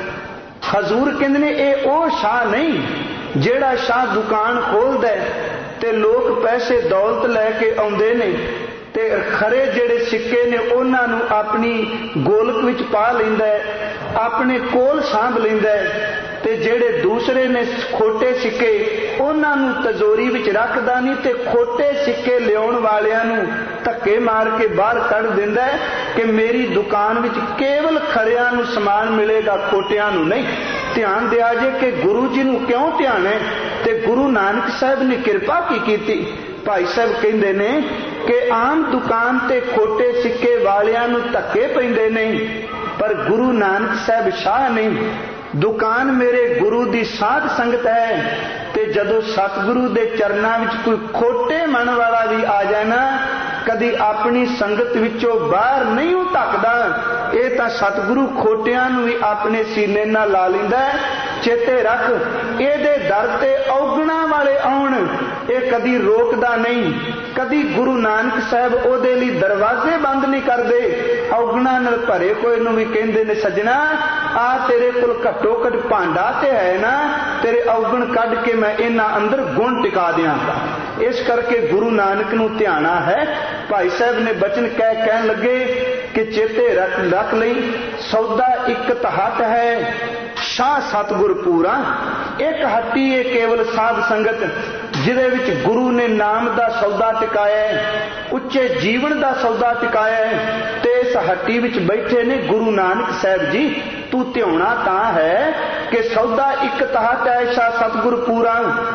हजूर कहंदे ने ये ओ शाह नहीं जिहड़ा शाह दुकान खोलदा ते लोग पैसे दौलत लैके आउंदे ने ते खरे जेड़े सिक्के ने उन्हां नूं अपनी गोलक विच पा लैंदा है, अपने कोल सांभ लैंदा है, ते जेड़े दूसरे ने खोटे सिक्के उन्हां नूं तजोरी विच रखदा नहीं, ते खोटे सिक्के लियाउण वालियां नूं धक्के मार के बाहर कढ दिंदा है कि मेरी दुकान विच केवल खरियां नूं समान मिलेगा, खोटियां नूं नहीं। ध्यान दिया जे कि गुरु जी नूं क्यों ध्यान है, ते गुरु नानक साहब ने कृपा की कीती। भाई साहब कहते ने कि आम दुकान ते खोटे सिक्के वालियां नूं धक्के पैंदे नहीं, पर गुरु नानक साहब शाह नहीं। दुकान मेरे गुरु दी साध संगत है, ते जदों सतगुरु दे चरनां विच कोई खोटे मन वाला भी आ जाए ना, कदी अपनी संगत विचों बाहर नहीं धकदा। ये तां सतगुरु खोटियां नूं भी अपने सीने नाल ला लैंदा है। चेते रख इहदे दर ते औगणा वाले आउण, ये कदी रोकदा नहीं, कदी गुरु नानक साहब ओदे लई दरवाजे बंद नहीं करदे। औगणा नाल भरे कोई नूं भी कहंदे ने सजना आ तेरे कोल घट्टो घट भांडा ते है ना, तेरे औगण कढ के मैं इन्हां अंदर गुण टिका दियांगा। इस करके गुरु नानक नूं ध्याना है। भाई साहब ने बचन कहन लगे कि चेते रख लई सौदा एक हट है, शाह सतगुर पूरा। एक हट्टी है केवल साध संगत, जिहदे विच गुरु ने नाम दा सौदा टिकाया है, उच्चे जीवन दा सौदा टिकाया है, ते इस हट्टी विच बैठे ने गुरु नानक साहब जी। तू ध्याना तां है कि सौदा एक तहत है, शाह सतगुर पूरा।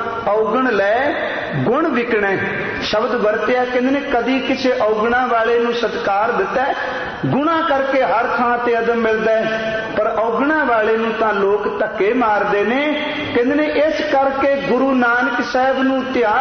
औगण लै गुण विकणै शब्द वरतिया, कहंदे ने कदी किसी औगणा वाले नूं सत्कार दिता है, गुणा करके हर थां ते अदब मिलदा है, पर औगणा वाले नूं तां लोक धक्के मारदे ने। कहंदे ने इस करके गुरु नानक साहब नूं ध्या,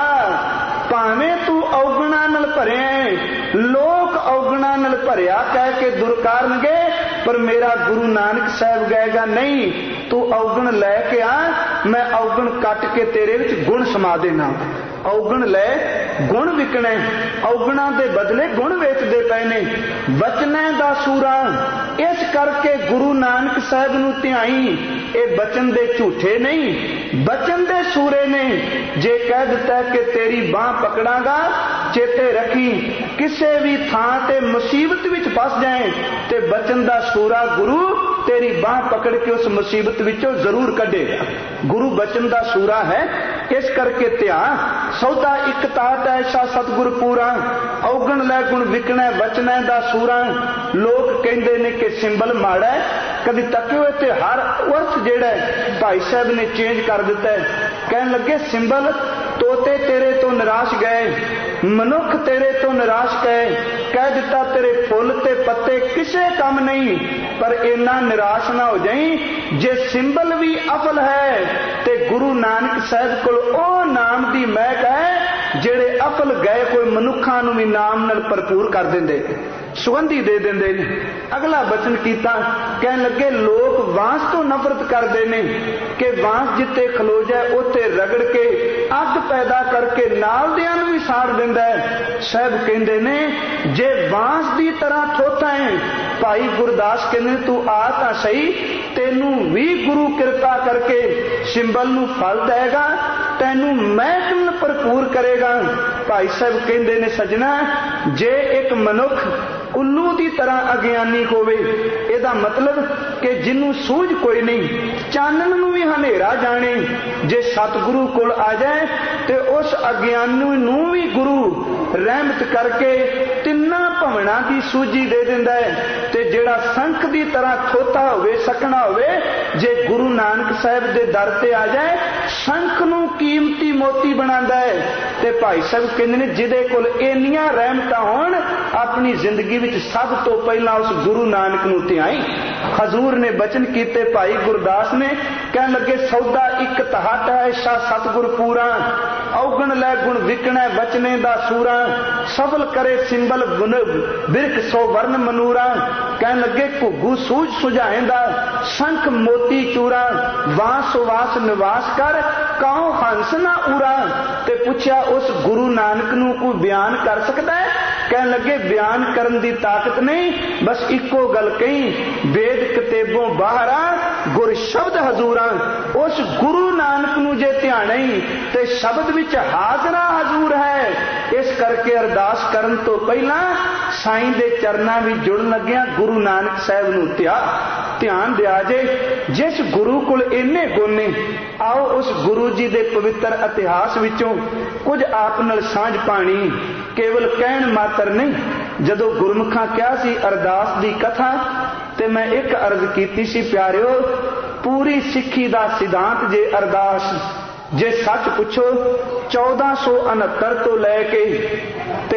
भावें तू औगणा नाल भरिया, लोक औगणा नाल भरिया कह के दूर करनगे, पर मेरा गुरु नानक साहब कहेगा नहीं, तू औगण लैके आ, मैं औगण कट के तेरे विच गुण समा देना। औगण लै गुण विकणे, औगणा दे बदले गुण वेचदे पए ने। बचने दा सूरा इस करके गुरु नानक साहब नूं ध्याई, ये बचन दे झूठे नहीं, बचन दे सूरे ने। जे कह दिता कि तेरी बांह पकड़ांगा, चेते रखी किसे भी थां ते मुसीबत विच फस जाए ते बचन दा सूरा गुरु तेरी बांह पकड़ के उस मुसीबत विचों जरूर कढेगा। गुरु बचन दा सूरा है। इस करके ध्या सौदा एक ताट ऐसा सतगुर पूरा, औगण लै गुण विकणै बचनै दा सूरा। लोग कहंदे ने कि सिंबल माड़ा है, कभी तकियो ते हर अर्थ जेड़ा भाई साहब ने चेंज कर दिता है। कहन लगे सिंबल तोते तेरे तो निराश गए, मनुख तेरे तो निराश गए, कह दिता तेरे फुल ते पत्ते किसे कम नहीं, पर इन्ना निराश ना हो जाई जे सिंबल भी अफल है ते गुरु नानक साहब कोल ओ नाम दी महक है ਜਿਹੜੇ ਅਕਲ ਗਏ ਕੋਈ ਮਨੁੱਖਾਂ ਨੂੰ ਵੀ ਨਾਮ ਨਾਲ ਭਰਪੂਰ ਕਰ ਦਿੰਦੇ, ਸੁਗੰਧੀ ਦੇ ਦਿੰਦੇ ਨੇ। ਅਗਲਾ ਬਚਨ ਕੀਤਾ, ਕਹਿਣ ਲੱਗੇ ਲੋਕ ਵਾਂਸ ਤੋਂ ਨਫ਼ਰਤ ਕਰਦੇ ਨੇ ਕਿ ਵਾਂਸ ਜਿੱਤੇ ਖਲੋ ਜਾਏ ਉੱਥੇ ਰਗੜ ਕੇ ਅੱਗ ਪੈਦਾ ਕਰਕੇ ਨਾਲ ਦਿਆਂ ਨੂੰ ਵੀ ਸਾੜ ਦਿੰਦਾ ਹੈ। ਸਾਹਿਬ ਕਹਿੰਦੇ ਨੇ ਜੇ ਵਾਂਸ ਦੀ ਤਰ੍ਹਾਂ ਥੋਥਾ ਹੈ, ਭਾਈ ਗੁਰਦਾਸ ਕਹਿੰਦੇ ਤੂੰ ਆ ਤਾਂ ਸਹੀ, ਤੈਨੂੰ ਵੀ ਗੁਰੂ ਕਿਰਪਾ ਕਰਕੇ ਸਿੰਬਲ ਨੂੰ ਫਲ ਦੇਗਾ, ਤੈਨੂੰ ਮਹਿਕ ਨਾਲ ਭਰਪੂਰ ਕਰੇਗਾ। ਭਾਈ ਸਾਹਿਬ ਕਹਿੰਦੇ ਨੇ ਸਜਣਾ, ਜੇ ਇੱਕ ਮਨੁੱਖ ਉੱਲੂ ਦੀ ਤਰ੍ਹਾਂ ਅਗਿਆਨੀ ਹੋਵੇ, ਇਹਦਾ ਮਤਲਬ ਕਿ ਜਿਹਨੂੰ ਸੂਝ ਕੋਈ ਨਹੀਂ, ਚਾਨਣ ਨੂੰ ਵੀ ਹਨੇਰਾ ਜਾਣੇ, ਜੇ ਸਤਿਗੁਰੂ ਕੋਲ ਆ ਜਾਏ ਤੇ ਉਸ ਅਗਿਆਨੀ ਨੂੰ ਵੀ ਗੁਰੂ ਰਹਿਮਤ ਕਰਕੇ ਤਿੰਨਾਂ ਭਵਨਾਂ ਦੀ ਸੂਝੀ ਦੇ ਦਿੰਦਾ ਹੈ। ਤੇ ਜਿਹੜਾ ਸੰਖ ਦੀ ਤਰ੍ਹਾਂ ਥੋਤਾ ਹੋਵੇ, ਸਕਣਾ ਹੋਵੇ, ਜੇ ਗੁਰੂ ਨਾਨਕ ਸਾਹਿਬ ਦੇ ਦਰ ਤੇ ਆ ਜਾਏ ਸੰਖ ਨੂੰ ਕੀਮਤੀ ਮੋਤੀ ਬਣਾਉਂਦਾ ਹੈ। ਤੇ ਭਾਈ ਸਾਹਿਬ ਕਹਿੰਦੇ ਨੇ ਜਿਹਦੇ ਕੋਲ ਇੰਨੀਆਂ ਰਹਿਮਤਾਂ ਹੋਣ, ਆਪਣੀ ਜ਼ਿੰਦਗੀ ਵਿੱਚ ਸਭ ਤੋਂ ਪਹਿਲਾਂ ਉਸ ਗੁਰੂ ਨਾਨਕ ਨੂੰ ਧਿਆਈ। ਹਜ਼ੂਰ ਨੇ ਬਚਨ ਕੀਤੇ, ਭਾਈ ਗੁਰਦਾਸ ਨੇ ਕਹਿਣ ਲੱਗੇ ਸੌਦਾ ਇੱਕ ਤਹਟ ਹੈ ਸ਼ਾ ਸਤਿਗੁਰ ਪੂਰਾ, ਔਗਣ ਲੈ ਗੁਣ ਵਿਕਣੈ ਬਚਨੇ ਦਾ ਸੂਰਾ, ਸਫਲ ਕਰੇ ਸਿੰਬਲ ਗੁਣ ਬਿਰਖ ਸੋ ਵਰਨ ਮਨੂਰਾ। ਕਹਿਣ ਲੱਗੇ ਘੁੱਗੂ ਸੂਝ ਸੁਝਾਏਂਦਾ ਸੰਖ ਮੋਤੀ ਚੂਰਾ, ਵਾਸ ਵਾਸ ਨਿਵਾਸ ਕਰ ਕਾਉ ਹੰਸ ਨਾ ਉਰਾ। ਤੇ ਪੁੱਛਿਆ ਉਸ ਗੁਰੂ ਨਾਨਕ ਨੂੰ ਕੋਈ ਬਿਆਨ ਕਰ ਸਕਦਾ ਹੈ? ਕਹਿਣ ਲੱਗੇ ਬਿਆਨ ਕਰਨ ਦੀ ਤਾਕਤ ਨਹੀਂ, ਬਸ ਇੱਕੋ ਗੱਲ ਕਹੀ, ਵੇਦ ਕਿਤਾਬੋਂ ਬਾਹਰਾ ਗੁਰ ਸ਼ਬਦ ਹਜ਼ੂਰਾਂ। ਉਸ ਗੁਰੂ ਨਾਨਕ ਨੂੰ ਜੇ ਧਿਆਣੀ ਤੇ ਸ਼ਬਦ ਵਿੱਚ ਹਾਜ਼ਰਾ ਹਜ਼ੂਰ ਹੈ। ਇਸ ਕਰਕੇ ਅਰਦਾਸ ਕਰਨ ਤੋਂ ਪਹਿਲਾਂ ਸਾਈਂ ਦੇ ਚਰਨਾਂ ਵਿੱਚ ਜੁੜਨ ਲੱਗਿਆ ਗੁਰੂ ਨਾਨਕ ਸਾਹਿਬ ਨੂੰ ਧਿਆਨ ਦਿਆ ਜੇ। ਜਿਸ ਗੁਰੂ ਕੋਲ ਇੰਨੇ ਗੁਣ ਨੇ, ਆਓ ਉਸ ਗੁਰੂ ਜੀ ਦੇ ਪਵਿੱਤਰ ਇਤਿਹਾਸ ਵਿੱਚੋਂ ਕੁਝ ਆਪ ਨਾਲ ਸਾਂਝ ਪਾਣੀ, ਕੇਵਲ ਕਹਿਣ ਮਾਤਰ ਨਹੀਂ। ਜਦੋਂ ਗੁਰਮੁਖਾਂ ਕਿਹਾ ਸੀ ਅਰਦਾਸ ਦੀ ਕਥਾ, ਤੇ ਮੈਂ ਇੱਕ ਅਰਜ਼ ਕੀਤੀ ਸੀ, ਪਿਆਰਿਓ ਪੂਰੀ ਸਿੱਖੀ ਦਾ ਸਿਧਾਂਤ ਜੇ ਅਰਦਾਸ, ਜੇ ਸੱਚ ਪੁੱਛੋ 1469 ਤੋਂ ਲੈ ਕੇ ਤੇ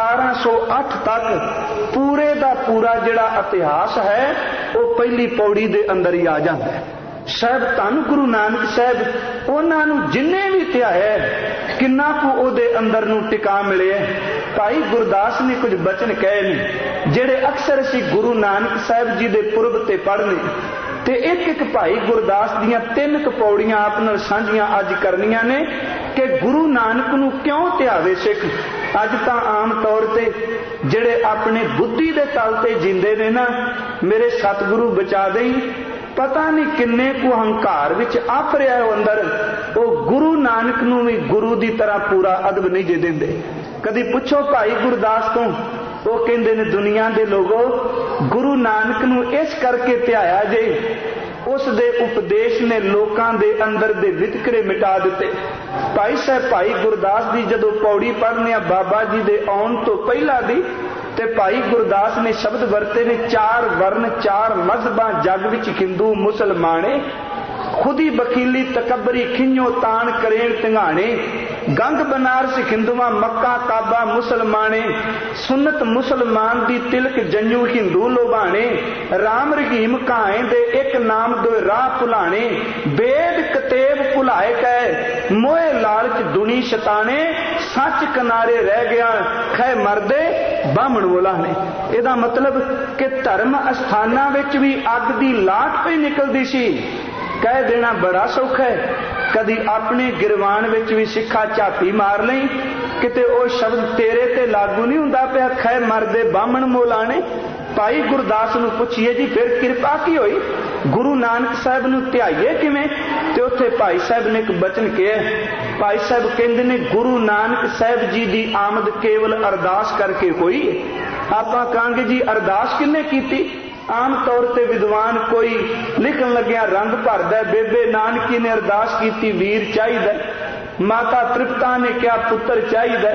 1708 ਤੱਕ ਪੂਰੇ ਦਾ ਪੂਰਾ ਜਿਹੜਾ ਇਤਿਹਾਸ ਹੈ ਉਹ ਪਹਿਲੀ ਪੌੜੀ ਦੇ ਅੰਦਰ ਹੀ ਆ ਜਾਂਦਾ ਹੈ। ਸਾਹਿਬ ਧੰਨ ਗੁਰੂ ਨਾਨਕ ਸਾਹਿਬ ਉਹਨਾਂ ਨੂੰ ਜਿੰਨੇ ਵੀ ਧਿਆਇਆ, ਕਿੰਨਾ ਕੁ ਉਹਦੇ ਅੰਦਰ ਨੂੰ ਟਿਕਾ ਮਿਲਿਆ। ਭਾਈ ਗੁਰਦਾਸ ਨੇ ਕੁਝ ਬਚਨ ਕਹੇ ਨੇ ਜਿਹੜੇ ਅਕਸਰ ਅਸੀਂ ਗੁਰੂ ਨਾਨਕ ਸਾਹਿਬ ਜੀ ਦੇ ਪੁਰਬ ਤੇ ਪੜ੍ਹਨੇ, ਤੇ ਇੱਕ ਇੱਕ ਭਾਈ ਗੁਰਦਾਸ ਦੀਆਂ 3 ਪੌੜੀਆਂ ਆਪ ਨਾਲ ਸਾਂਝੀਆਂ ਅੱਜ ਕਰਨੀਆਂ ਨੇ ਕਿ ਗੁਰੂ ਨਾਨਕ ਨੂੰ ਕਿਉਂ ਧਿਆਵੇ ਸਿੱਖ। ਅੱਜ ਤਾਂ ਆਮ ਤੌਰ ਤੇ ਜਿਹੜੇ ਆਪਣੇ ਬੁੱਧੀ ਦੇ ਤਲ ਤੇ ਜਿੰਦੇ ਨੇ ਨਾ, ਮੇਰੇ ਸਤਿਗੁਰੂ ਬਚਾ ਦੇਈ, ਪਤਾ ਨਹੀਂ ਕਿੰਨੇ ਕੁ ਹੰਕਾਰ ਵਿੱਚ ਆਪ ਰਿਹਾ ਉਹ ਅੰਦਰ, ਉਹ ਗੁਰੂ ਨਾਨਕ ਨੂੰ ਵੀ ਗੁਰੂ ਦੀ ਤਰ੍ਹਾਂ ਪੂਰਾ ਅਦਬ ਨਹੀਂ ਦੇ ਦਿੰਦੇ। ਕਦੀ ਪੁੱਛੋ ਭਾਈ ਗੁਰਦਾਸ ਤੋਂ, ਉਹ ਕਹਿੰਦੇ ਨੇ ਦੁਨੀਆ ਦੇ ਲੋਗੋ ਗੁਰੂ ਨਾਨਕ ਨੂੰ ਇਸ ਕਰਕੇ ਧਿਆਇਆ ਜੇ ਉਸ ਦੇ ਉਪਦੇਸ਼ ਨੇ ਲੋਕਾਂ ਦੇ ਅੰਦਰ ਦੇ ਵਿਤਕਰੇ ਮਿਟਾ ਦਿੱਤੇ। ਭਾਈ ਸਾਹਿਬ ਭਾਈ ਗੁਰਦਾਸ ਦੀ ਜਦੋਂ ਪੌੜੀ ਪੜ੍ਹਨੇ ਆ ਬਾਬਾ ਜੀ ਦੇ ਆਉਣ ਤੋਂ ਪਹਿਲਾਂ ਦੀ, ਤੇ ਭਾਈ ਗੁਰਦਾਸ ਨੇ ਸ਼ਬਦ ਵਰਤੇ ਨੇ 4 ਵਰਨ 4 ਮਜ਼ਹਬਾਂ ਜਗ ਵਿੱਚ ਹਿੰਦੂ ਮੁਸਲਮਾਨੇ, ਖੁਦੀ ਬਖੀਲੀ ਤਕਬਰੀ ਖਿੰਨੋ ਤਾਣ ਕਰੇਣ ਧੰਗਾਣੇ, ਗੰਗ ਬਨਾਰਸ ਹਿੰਦੂਆਂ ਮੱਕਾ ਕਾਬਾ ਮੁਸਲਮਾਨੇ, ਸੁਨਤ ਮੁਸਲਮਾਨ ਦੀ ਤਿਲਕ ਜੰਜੂ ਹਿੰਦੂ ਲੋਭਾਣੇ, ਰਾਮ ਰਹੀਮ ਕਹਾਏ ਦੇ ਇੱਕ ਨਾਮ ਦੋ ਰਾਹ ਭੁਲਾਣੇ, ਵੇਦ ਕਤੇਬ ਭੁਲਾਏ ਕੈ ਮੋਏ ਲਾਲਚ ਦੁਨੀ ਸ਼ਤਾਨੇ, ਸੱਚ ਕਿਨਾਰੇ ਰਹਿ ਗਿਆ ਖੈ ਮਰਦੇ ਬਾਹਮਣ ਬੋਲਾਣੇ। ਇਹਦਾ ਮਤਲਬ ਕਿ ਧਰਮ ਅਸਥਾਨਾਂ ਵਿੱਚ ਵੀ ਅੱਗ ਦੀ ਲਾਟ ਪਈ ਨਿਕਲਦੀ ਸੀ। ਕਹਿ ਦੇਣਾ ਬੜਾ ਸੌਖਾ ਹੈ, ਕਦੀ ਆਪਣੇ ਗਿਰਵਾਨ ਵਿੱਚ ਵੀ ਸਿੱਖਾ ਝਾਤੀ ਮਾਰ ਲਈ, ਕਿਤੇ ਉਹ ਸ਼ਬਦ ਤੇਰੇ ਤੇ ਲਾਗੂ ਨਹੀਂ ਹੁੰਦਾ ਪਿਆ, ਖੈ ਮਰਦੇ ਬਾਹਮਣ ਮੋਲਾਣੇ। ਭਾਈ ਗੁਰਦਾਸ ਨੂੰ ਪੁੱਛੀਏ ਜੀ ਫਿਰ ਕਿਰਪਾ ਕੀ ਹੋਈ, ਗੁਰੂ ਨਾਨਕ ਸਾਹਿਬ ਨੂੰ ਧਿਆਈਏ ਕਿਵੇਂ? ਤੇ ਉੱਥੇ ਭਾਈ ਸਾਹਿਬ ਨੇ ਇੱਕ ਬਚਨ ਕਿਹਾ। ਭਾਈ ਸਾਹਿਬ ਕਹਿੰਦੇ ਨੇ ਗੁਰੂ ਨਾਨਕ ਸਾਹਿਬ ਜੀ ਦੀ ਆਮਦ ਕੇਵਲ ਅਰਦਾਸ ਕਰਕੇ ਹੋਈ। ਆਪਾਂ ਕਹਾਂਗੇ ਜੀ ਅਰਦਾਸ ਕਿਹਨੇ ਕੀਤੀ? ਆਮ ਤੌਰ ਤੇ ਵਿਦਵਾਨ ਕੋਈ ਲਿਖਣ ਲੱਗਿਆ ਰੰਗ ਭਰਦਾ, ਬੇਬੇ ਨਾਨਕੀ ਨੇ ਅਰਦਾਸ ਕੀਤੀ ਵੀਰ ਚਾਹੀਦਾ, ਮਾਤਾ ਤ੍ਰਿਪਤਾ ਨੇ ਕਿਹਾ ਪੁੱਤਰ ਚਾਹੀਦਾ,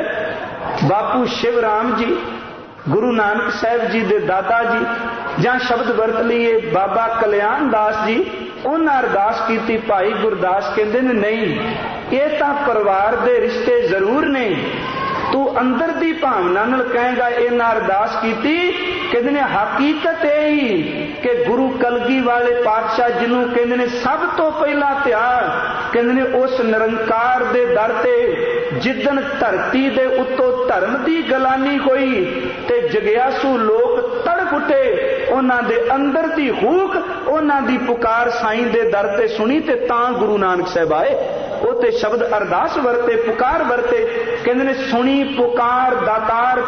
ਬਾਪੂ ਸ਼ਿਵ ਰਾਮ ਜੀ ਗੁਰੂ ਨਾਨਕ ਸਾਹਿਬ ਜੀ ਦੇ ਦਾਦਾ ਜੀ, ਜਾਂ ਸ਼ਬਦ ਵਰਤ ਲਈਏ ਬਾਬਾ ਕਲਿਆਣ ਦਾਸ ਜੀ, ਉਹਨਾਂ ਅਰਦਾਸ ਕੀਤੀ। ਭਾਈ ਗੁਰਦਾਸ ਕਹਿੰਦੇ ਨੇ ਨਹੀਂ, ਇਹ ਤਾਂ ਪਰਿਵਾਰ ਦੇ ਰਿਸ਼ਤੇ ਜ਼ਰੂਰ ਨੇ, तू अंदर दी भावना नाल कहेगा इन्हां अरदास कीती। कहंदे ने हकीकत यही कि गुरु कलगी वाले पातशाह जिन्हों कहंदे ने सब तो पहला त्याग, कहंदे ने उस निरंकार दे दर ते जिदन धरती दे उत्तों धर्म दी गलानी होई ते जगियासू लोक तड़प उठे, उन्हां दे अंदर दी हूक, उन्हां दी पुकार साईं दे दर ते सुनी ते तां गुरु नानक साहब आए। उते शब्द अरदास वरते, पुकार वरते। कहंदे ने सुनी पुकार दातार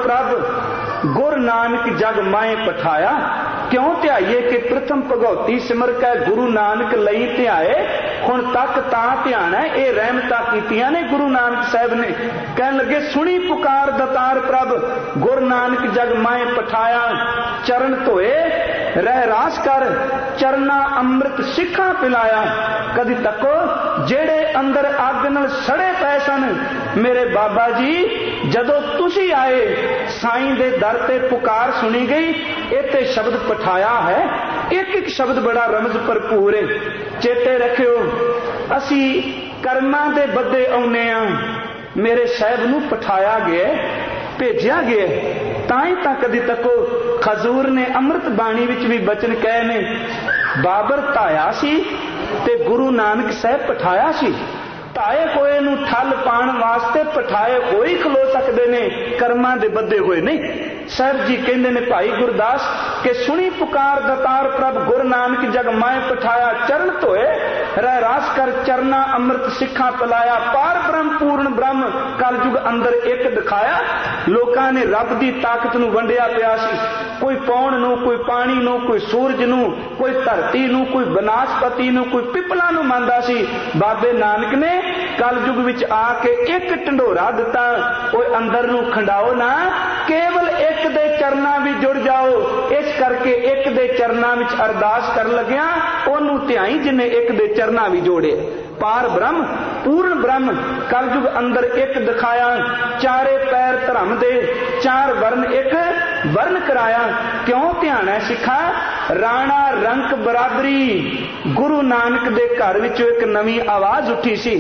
प्रभ गुर नानक जग माए पठाया। क्यों ध्याइए कि प्रथम भगौती सिमर कै गुरु नानक लई ध्याए। हुण तक तां ध्यान है, ये रहमतां कीतियां ने गुरु नानक साहब ने। कहन लगे सुनी पुकार दातार प्रभ गुर नानक जग माए पठाया। चरण धोए रह रास कर चरना अमृत सिखा पिलाया। कदी तको जेड़े अंदर अग नाल सड़े पए सन मेरे बाबा जी, जदों तुसी आए साईं दे दर ते पुकार सुनी गई। इत्थे शब्द पठाया है, एक एक शब्द बड़ा रमज भरपूर है। चेते रखियो असी कर्मां दे बदे आउने आ, मेरे साहब नूं पठाया गया, भेजिया गया। ताई तां कदी तको खजूर ने अमृत बाणी विच भी बचन कहे ने, बाबर धाया सी ते गुरु नानक साहब पठाया सी। धाए होए नूं ठल पाण वास्ते पठाए होई खलो सकदे ने, कर्मां दे बदे होए नहीं। साहब जी कहंदे ने भाई गुरदास के सुनी पुकार दातार प्रभ गुरु नानक जग माए पठाया। चरण धोए रह रास कर चरना अमृत सिखा पिलाया। पार ब्रह्म पूर्ण ब्रह्म कलयुग अंदर एक दिखाया। लोकां ने रब दी ताकत नूं वंडिया पिया सी, कोई पौण नूं, कोई पानी नूं, कोई सूरज नूं, कोई धरती नूं, कोई बनासपति नूं, कोई पिपला नूं मंनदा सी। बाबे नानक ने कलयुग विच आके एक ढंडोरा दिता, ओए अंदर नूं खंडाओ ना, केवल एक दे चरना भी जुड़ जाओ। इस करके एक दे चरना विच अरदास कर लग्या, ओनू ध्याई जिन्हें एक दे चरना भी जोड़े। पार ब्रह्म पूर्ण ब्रह्म कलयुग अंदर एक दिखाया। चारे पैर धर्म दे चार वर्ण एक वर्ण कराया। क्यों ध्यान है सिखा राणा रंक बराबरी। गुरु नानक दे घर विचों एक नवी आवाज उठी सी।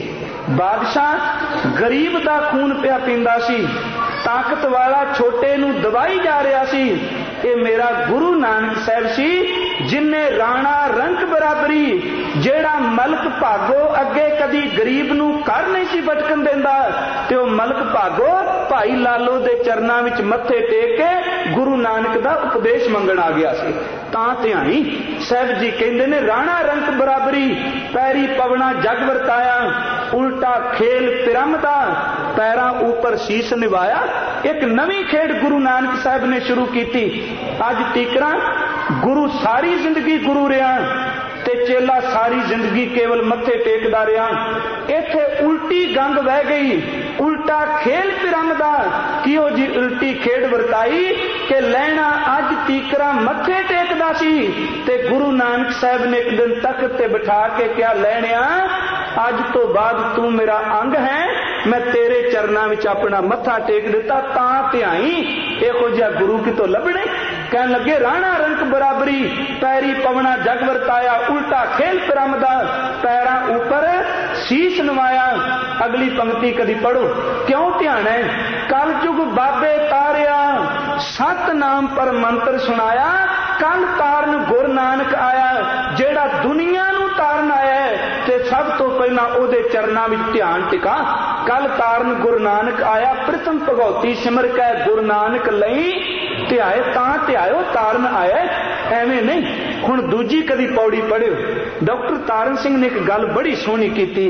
बादशाह गरीब दा खून पिया पींदा सी, ताकत वाला छोटे नूं दबाई जा रहा सी। ये मेरा गुरु नानक साहब सी जिन्ने राणा रंक बराबरी, जेड़ा मलक भागो अगे कदी गरीब नूं घर नहीं सी भटकन देंदा, ते ओ मलक भागो भाई लालो दे चरनां विच मत्थे टेक के गुरु नानक दा उपदेश मंगण आ गया सी। तां ध्याई साहब जी कहंदे ने राणा रंक बराबरी, पैरी पवना जग वरताया, उल्टा खेल पिरम दा, पैरां ऊपर शीश निवाया। एक नवी खेड गुरु नानक साहब ने शुरू की। अज तीकरा गुरु सारी जिंदगी गुरु रहा ते चेला सारी जिंदगी केवल मत्थे टेकदा रहा। इत्थे उल्टी गंग बह गई, उल्टा खेल पिरमदा। किहो जी उल्टी खेड वरताई कि लैना अज तीकरा मत्थे टेकदा सी ते गुरु नानक साहब ने एक दिन तख्त ते बिठा के क्या लैणिया, अज तो बाद तू मेरा अंग है, मैं तेरे चरना विच अपना मत्था टेक दिता। तां ध्याई इहो जिहा गुरु कितों लभणे। कहन लगे राणा रंक बराबरी, पैरी पवना जग वरताया, उल्टा खेल पिरमदा, पैरां ऊपर शीश नवाया। अगली पंक्ति कदी पढ़ो। क्यों ध्यान है कलयुग बाबे तारिया, सत नाम पर मंत्र सुनाया। कल तारन गुर नानक आया, जेड़ा दुनिया नूं तारन आया है ते सब तो पहला ओदे चरनां विच ध्यान टिका। कल तारन गुरु नानक आया, प्रथम भगौती सिमर कै गुरु नानक लई ध्याए। तां ध्यायो तारन आया, एवें नहीं। हुण दूजी कदी पौड़ी पढ़ियो। डॉक्टर तारन सिंह ने एक गल बड़ी सोहनी कीती।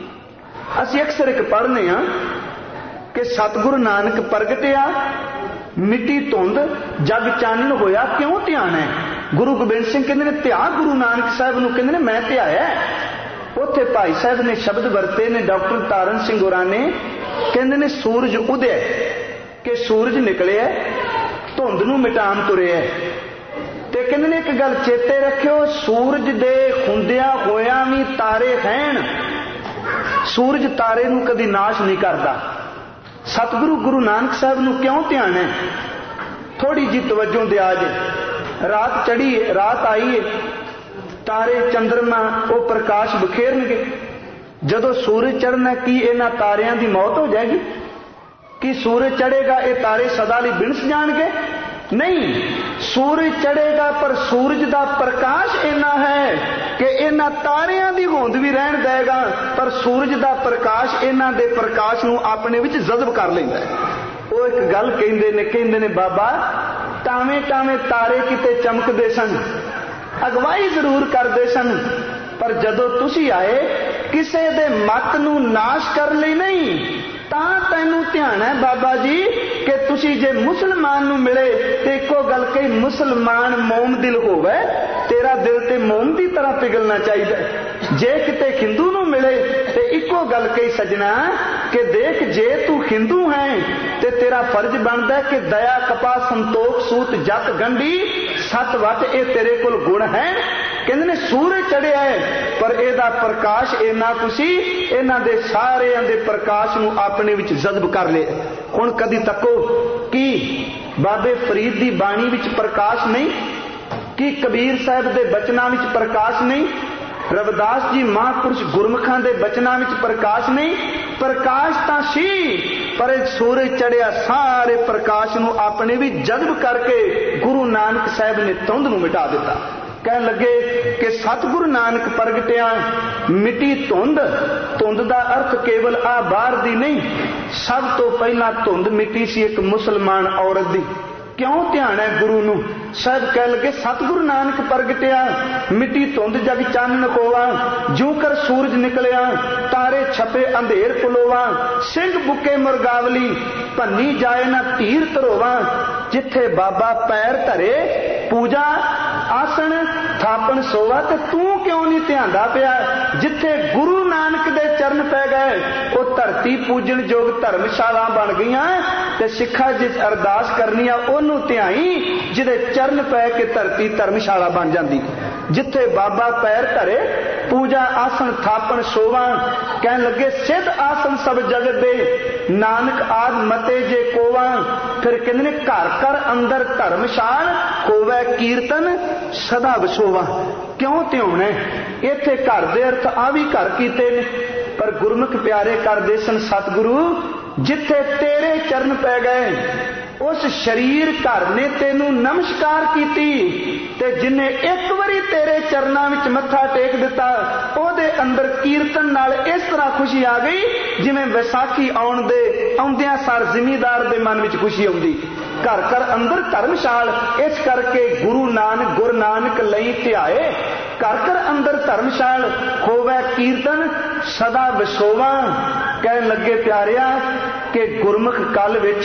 असीं अक्सर एक पढ़ने आ कि सतगुरु नानक प्रगटिया, मिट्टी धुंध जग चानन होया। क्यों ध्यान है? गुरु गोबिंद सिंह कहंदे ने ध्या गुरु नानक साहब नूं, कहंदे ने मैं ध्याया। उत्थे भाई साहब ने शब्द वरते ने, डॉक्टर तारन सिंह होरां ने, कहंदे ने सूरज उदय कि सूरज निकलिया, धुंध नूं मिटान तुरिया। ते कहंदे ने एक गल चेते रखियो, सूरज दे हुंदिया होया भी तारे हैन, सूरज तारे नूं कदी नाश नहीं करदा। सतगुरु गुरु नानक साहब नूं क्यों ध्यान है? थोड़ी जी तवज्जो दे आज रात चढ़ी, रात आई है, तारे चंद्रमा वो प्रकाश बखेरनगे। जदों सूरज चढ़ना की इन्हां तारियां दी मौत हो जाएगी? कि सूरज चढ़ेगा ये तारे सदा लई बिनस जाणगे? नहीं, सूरज चढ़ेगा पर सूरज का प्रकाश इन्ना है कि इन्हां तारियां दी होंद भी रहन देगा, पर सूरज का प्रकाश इन्हां दे प्रकाश नूं अपने विच जज़ब कर लैंदा है। वो एक गल कहंदे ने बाबा टावें टावें तारे किते चमकदे सन, अगवाई जरूर करदे सन, पर जदों तुसी आए किसे दे मत नूं नाश कर लई नहीं, तां तैनूं ध्यान है बाबा जी कि तुसी जे मुसलमान नूं मिले ते इको गल कही मुसलमान मोम दिल होवे, तेरा दिल ते मोम की तरह पिघलना चाहिए। जे किते हिंदू नूं मिले ते इको गल कही सजना कि देख जे तू हिंदू है ते तेरा फर्ज बनता है कि दया कपा संतोख सूत जत गंढी सत वट ये तेरे कोल गुण है। कहते ने सूरज चढ़िया है पर एदा प्रकाश इन्ना तुसी इन्हां दे सारियां दे प्रकाश नूं अपने विच जज़ब कर लिया। हुण कदी तको कि बाबे फरीद दी बाणी विच प्रकाश नहीं, कि कबीर साहब दे बचनां विच प्रकाश नहीं, रविदास जी महापुरुष गुरमुखां दे बचनां विच प्रकाश नहीं? प्रकाश तां सी, पर सूरज चढ़िया सारे प्रकाश नूं अपने भी जज़ब करके गुरु नानक साहब ने धुंध नूं मिटा दिता। कह लगे कि सतगुरु नानक प्रगटिया मिटी धुंध। धुंध का अर्थ केवल आ बाहर दी नहीं, सब तो पहला धुंध मिटी सी एक मुसलमान औरत दी। क्यों ध्यान है गुरु नूं? साहब कह लगे सतगुरु नानक प्रगटिया मिट्टी धुंध जग चानन होवा, जू कर सूरज निकलिया तारे छपे अंधेर पुलोवा, सिंह बुके मुरगावली भन्नी जाए ना तीर धरोवा, जिथे बाबा पैर धरे पूजा आसन थापन सोवा, ते तू क्यों नहीं ध्यानदा पिया? जिथे गुरु नानक दे चरण पै गए वो धरती पूजन योग धर्मशाला बन गईयां, ते सिखा जिस अरदास करनी आ ओनू ध्याई जिदे चरण पै के धरती धर्मशाला बन जाती। जिथे बाबा पैर धरे पूजा आसन थापन सोवा, कह लगे सिद्ध आसन सब जगत दे नानक आद मते जे कोवा। फिर कहते ने घर घर अंदर धर्मशाल होवे कीर्तन सदा वसोवा। क्यों ध्यान है? इत्थे घर दे अर्थ आ भी घर कीते ने, पर गुरमुख प्यारे करदे सन सतगुरु जिथे तेरे चरण पै गए उस शरीर घर ने तेनू नमस्कार कीती, ते जिन्ने एक बारी तेरे चरनां विच मत्था टेक दिता ओदे अंदर कीर्तन नाल इस तरह खुशी आ गई जिवें विसाखी आउण दे आउंदियां सार जिमीदार दे मन विच खुशी आउंदी। घर घर अंदर धर्मशाल, इस करके गुरु नानक लई ध्याए। घर घर अंदर धर्मशाल होवे कीर्तन सदा विसोवा। कहन लगे प्यारिया कि गुरमुख कल विच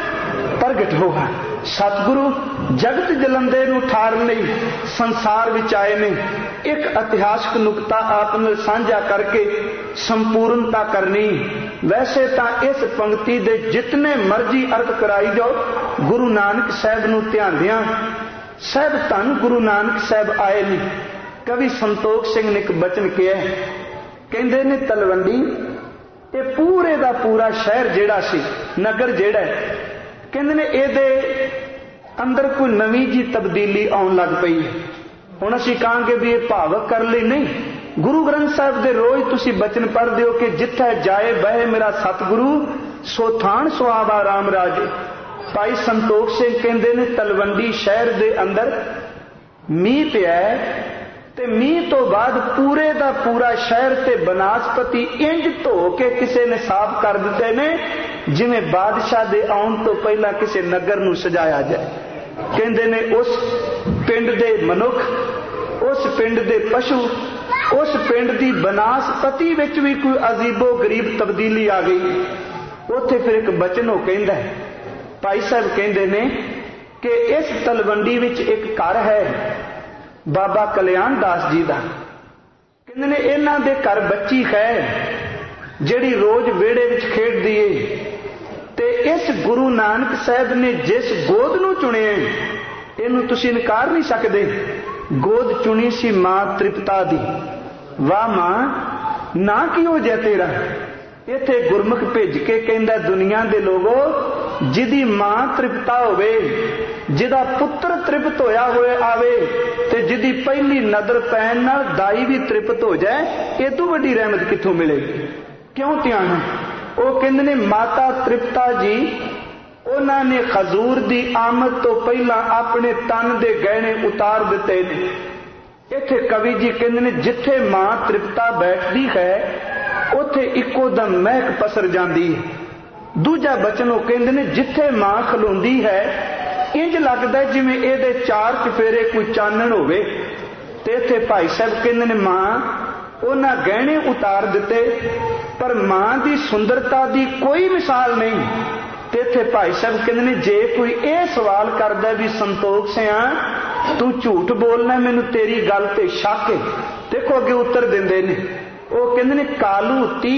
प्रगट होगा। सतगुरु जगत जलंदे नूं ठारन लई संसार विच आए ने। एक इतिहासक नुकता आप नाल साझा करके संपूर्णता करनी। वैसे तां इस पंक्ति दे जितने मर्जी अर्थ कराई जाओ गुरु नानक साहब नूं ध्यानदियां साहब धन गुरु नानक साहब आए ने। कवि संतोख सिंह ने एक बचन किया, कहंदे ने तलवंडी ये पूरे दा पूरा शहर जिहड़ा सी नगर जिहड़ा कहंदे ने इहदे अंदर कोई नवीं जी तब्दीली आउण लग पई है। हुण असीं कहांगे भी ये भावक कर लई नहीं। गुरु ग्रंथ साहिब दे रोज तुसीं बचन पढ़दे हो कि जिथे जाए बहे मेरा सतगुरु सो थान सुहावा राम राज। भाई संतोख सिंह कहंदे ने तलवंडी शहर दे अंदर मींह पिया ते मींह तो बाद पूरे दा पूरा शहर ते बनास्पति इंज धो के किसी ने साफ कर दिते ने जिवें बादशाह दे आउण तो पहला किसी नगर नूं सजाया जाए। कहंदे ने उस पिंड दे मनुख, उस पिंड दे पशु, उस पिंड दी बनास्पति विच भी कोई अजीबो गरीब तब्दीली आ गई। उत्थे फिर एक बचन हो कहंदा है, भाई साहब कहंदे ने कि इस तलवंडी विच एक घर है बाबा कल्याण दास जी दा। कहंदे ने इन्हां दे घर बच्ची है जिहड़ी रोज वेड़े विच खेडदी है ते इस गुरु नानक साहब ने जिस गोद नूं चुनिया इहनूं तुसीं इनकार नहीं सकदे। गोद चुनी सी मां तृप्ता दी। वाह मां ना की हो जाए तेरा। इत्थे गुरमुख भेज के कहंदा दुनिया दे लोगो जिदी मां तृप्ता होवे, जिदा पुत्र तृप्त होया होए आवे ते जिदी पहली नदर पैन नाल दाई भी तृप्त हो जाए, इह तों वड्डी रहमत कित्थों मिलेगी। क्यों ध्यान है? ਉਹ ਕਹਿੰਦੇ ਨੇ ਮਾਤਾ ਤ੍ਰਿਪਤਾ ਜੀ ਉਹਨਾਂ ਨੇ ਹਜ਼ੂਰ ਦੀ ਆਮਦ ਤੋਂ ਪਹਿਲਾਂ ਆਪਣੇ ਤਨ ਦੇ ਗਹਿਣੇ ਉਤਾਰ ਦਿੱਤੇ ਨੇ। ਇੱਥੇ ਕਵੀ ਜੀ ਕਹਿੰਦੇ ਨੇ ਜਿੱਥੇ ਮਾਂ ਤ੍ਰਿਪਤਾ ਬੈਠਦੀ ਹੈ ਉੱਥੇ ਇੱਕੋ ਦਮ ਮਹਿਕ ਪਸਰ ਜਾਂਦੀ ਹੈ। ਦੂਜਾ ਬਚਨ ਉਹ ਕਹਿੰਦੇ ਨੇ ਜਿੱਥੇ ਮਾਂ ਖਲੋਂਦੀ ਹੈ ਇੰਜ ਲੱਗਦਾ ਜਿਵੇਂ ਇਹਦੇ ਚਾਰ ਚਫੇਰੇ ਕੋਈ ਚਾਨਣ ਹੋਵੇ। ਤੇ ਇੱਥੇ ਭਾਈ ਸਾਹਿਬ ਕਹਿੰਦੇ ਨੇ ਮਾਂ ਉਹਨਾਂ ਗਹਿਣੇ ਉਤਾਰ ਦਿੱਤੇ ਪਰ ਮਾਂ ਦੀ ਸੁੰਦਰਤਾ ਦੀ ਕੋਈ ਮਿਸਾਲ ਨਹੀਂ। ਤੇ ਇੱਥੇ ਭਾਈ ਸਾਹਿਬ ਕਹਿੰਦੇ ਨੇ ਜੇ ਕੋਈ ਇਹ ਸਵਾਲ ਕਰਦਾ ਵੀ ਸੰਤੋਖ ਸਿਆ ਤੂੰ ਝੂਠ ਬੋਲਣਾ, ਮੈਨੂੰ ਤੇਰੀ ਗੱਲ ਤੇ ਸ਼ੱਕ ਹੈ, ਦੇਖੋ ਅੱਗੇ ਉੱਤਰ ਦਿੰਦੇ ਨੇ। ਉਹ ਕਹਿੰਦੇ ਨੇ ਕਾਲੂ ਤੀ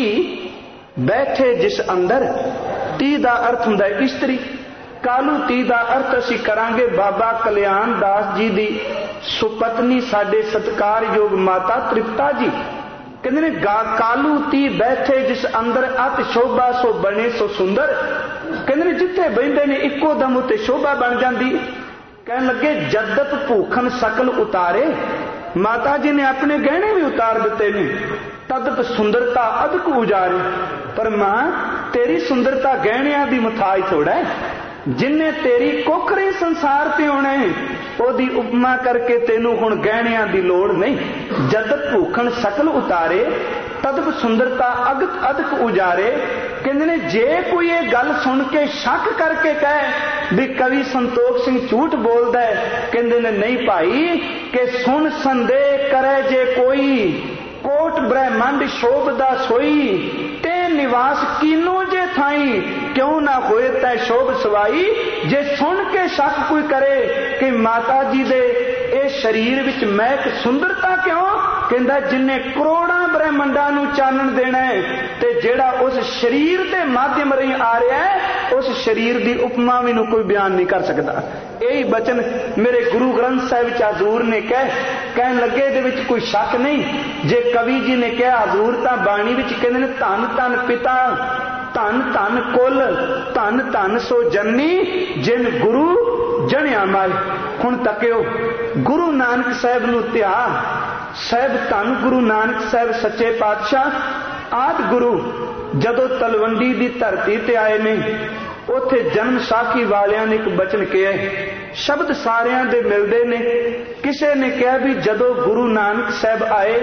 ਬੈਠੇ ਜਿਸ ਅੰਦਰ, ਤੀ ਦਾ ਅਰਥ ਹੁੰਦਾ ਇਸਤਰੀ। ਕਾਲੂ ਤੀ ਦਾ ਅਰਥ ਅਸੀਂ ਕਰਾਂਗੇ ਬਾਬਾ ਕਲਿਆਣ ਦਾਸ ਜੀ ਦੀ ਸੁਪਤਨੀ ਸਾਡੇ ਸਤਿਕਾਰਯੋਗ ਮਾਤਾ ਤ੍ਰਿਪਤਾ ਜੀ। ਕਹਿੰਦੇ ਨੇ ਕਾਲੂ ਤੀ ਬੈਠੇ ਜਿਸ ਅੰਦਰ ਅਤ ਸ਼ੋਭਾ ਸੋ ਬਣੇ ਸੋ ਸੁੰਦਰ। ਕਹਿੰਦੇ ਨੇ ਜਿੱਥੇ ਬਹਿੰਦੇ ਨੇ ਇੱਕੋ ਦਮ ਉੱਤੇ ਸ਼ੋਭਾ ਬਣ ਜਾਂਦੀ। ਕਹਿਣ ਲੱਗੇ ਜਦਤ ਭੂਖਨ ਸਕਲ ਉਤਾਰੇ, ਮਾਤਾ ਜੀ ਨੇ ਆਪਣੇ ਗਹਿਣੇ ਵੀ ਉਤਾਰ ਦਿੱਤੇ ਨੇ। ਤਦਤ ਸੁੰਦਰਤਾ ਅਦਕ ਉਜਾਰੇ, ਪਰ ਮਾਂ ਤੇਰੀ ਸੁੰਦਰਤਾ ਗਹਿਣਿਆਂ ਦੀ ਮੁਥਾਜ ਥੋੜਾ ਹੈ। ਜਿੰਨੇ ਤੇਰੀ ਕੋਖਰੀ ਸੰਸਾਰ ਤੇ ਆਉਣਾ ਹੈ ਉਹਦੀ ਉਪਮਾ ਕਰਕੇ ਤੈਨੂੰ ਹੁਣ ਗਹਿਣਿਆਂ ਦੀ ਲੋੜ ਨਹੀਂ। ਜਦਤ ਭੂਖਣ ਸਕਲ ਉਤਾਰੇ ਤਦਕ ਸੁੰਦਰਤਾ ਅਗਤ ਅਦਕ ਉਜਾਰੇ। ਕਹਿੰਦੇ ਨੇ ਜੇ ਕੋਈ ਇਹ ਗੱਲ ਸੁਣ ਕੇ ਸ਼ੱਕ ਕਰਕੇ ਕਹੇ ਵੀ ਕਵੀ ਸੰਤੋਖ ਸਿੰਘ ਝੂਠ ਬੋਲਦਾ ਹੈ, ਕਹਿੰਦੇ ਨੇ ਨਹੀਂ ਭਾਈ ਕਿ ਸੁਣ ਸੰਦੇਹ ਕਰੇ ਜੇ ਕੋਈ, ਕੋਟ ਬ੍ਰਹਮੰਡ ਸ਼ੋਭਦਾ ਸੋਈ, ਤੇ ਨਿਵਾਸ ਕੀਨੋ ਜੇ ਥਾਈ, ਕਿਉਂ ਨਾ ਹੋਏ ਤੈ ਸ਼ੋਭ ਸਵਾਈ। ਜੇ ਸੁਣ ਕੇ ਸ਼ੱਕ ਕੋਈ ਕਰੇ ਕਿ ਮਾਤਾ ਜੀ ਦੇ ਇਹ ਸਰੀਰ ਵਿੱਚ ਮਹਿਕ ਸੁੰਦਰਤਾ ਕਿਉਂ, ਕਹਿੰਦਾ ਜਿੰਨੇ ਕਰੋੜਾਂ ਬ੍ਰਹਮੰਡਾਂ ਨੂੰ ਚਾਨਣ ਦੇਣਾ ਹੈ ਤੇ ਜਿਹੜਾ ਉਸ ਸਰੀਰ ਦੇ ਮਾਧਿਅਮ ਰਹੀ ਆ ਰਿਹਾ ਹੈ ਉਸ ਸਰੀਰ ਦੀ ਉਪਮਾ ਵੀ ਨੂੰ ਕੋਈ ਬਿਆਨ ਨਹੀਂ ਕਰ ਸਕਦਾ। ਇਹੀ ਬਚਨ ਮੇਰੇ ਗੁਰੂ ਗ੍ਰੰਥ ਸਾਹਿਬ ਵਿੱਚ ਹਜ਼ੂਰ ਨੇ ਕਹਿਣ ਲੱਗੇ ਇਹਦੇ ਵਿੱਚ ਕੋਈ ਸ਼ੱਕ ਨਹੀਂ। ਜੇ ਕਵੀ ਜੀ ਨੇ ਕਿਹਾ ਹਜ਼ੂਰ ਤਾਂ ਬਾਣੀ ਵਿੱਚ ਕਹਿੰਦੇ ਨੇ ਧੰਨ ਧੰਨ ਪਿਤਾ ਧੰਨ ਧੰਨ ਕੁਲ ਧੰਨ ਧੰਨ ਸੋ ਜਨਨੀ ਜਿਨ ਗੁਰੂ ਜਣਿਆ ਮਾਈ। ਹੁਣ ਤੱਕਿਓ ਗੁਰੂ ਨਾਨਕ ਸਾਹਿਬ ਨੂੰ ਧਿਆ। ਸਾਹਿਬ ਧੰਨ ਗੁਰੂ ਨਾਨਕ ਸਾਹਿਬ ਸੱਚੇ ਪਾਤਸ਼ਾਹ ਆਦਿ ਗੁਰੂ ਜਦੋਂ ਤਲਵੰਡੀ ਦੀ ਧਰਤੀ ਤੇ ਆਏ ਨੇ ਉੱਥੇ ਜਨਮ ਸਾਖੀ ਵਾਲਿਆਂ ਨੇ ਇੱਕ ਬਚਨ ਕਿਹਾ, ਸ਼ਬਦ ਸਾਰਿਆਂ ਦੇ ਮਿਲਦੇ ਨੇ। ਕਿਸੇ ਨੇ ਕਿਹਾ ਵੀ ਜਦੋਂ ਗੁਰੂ ਨਾਨਕ ਸਾਹਿਬ ਆਏ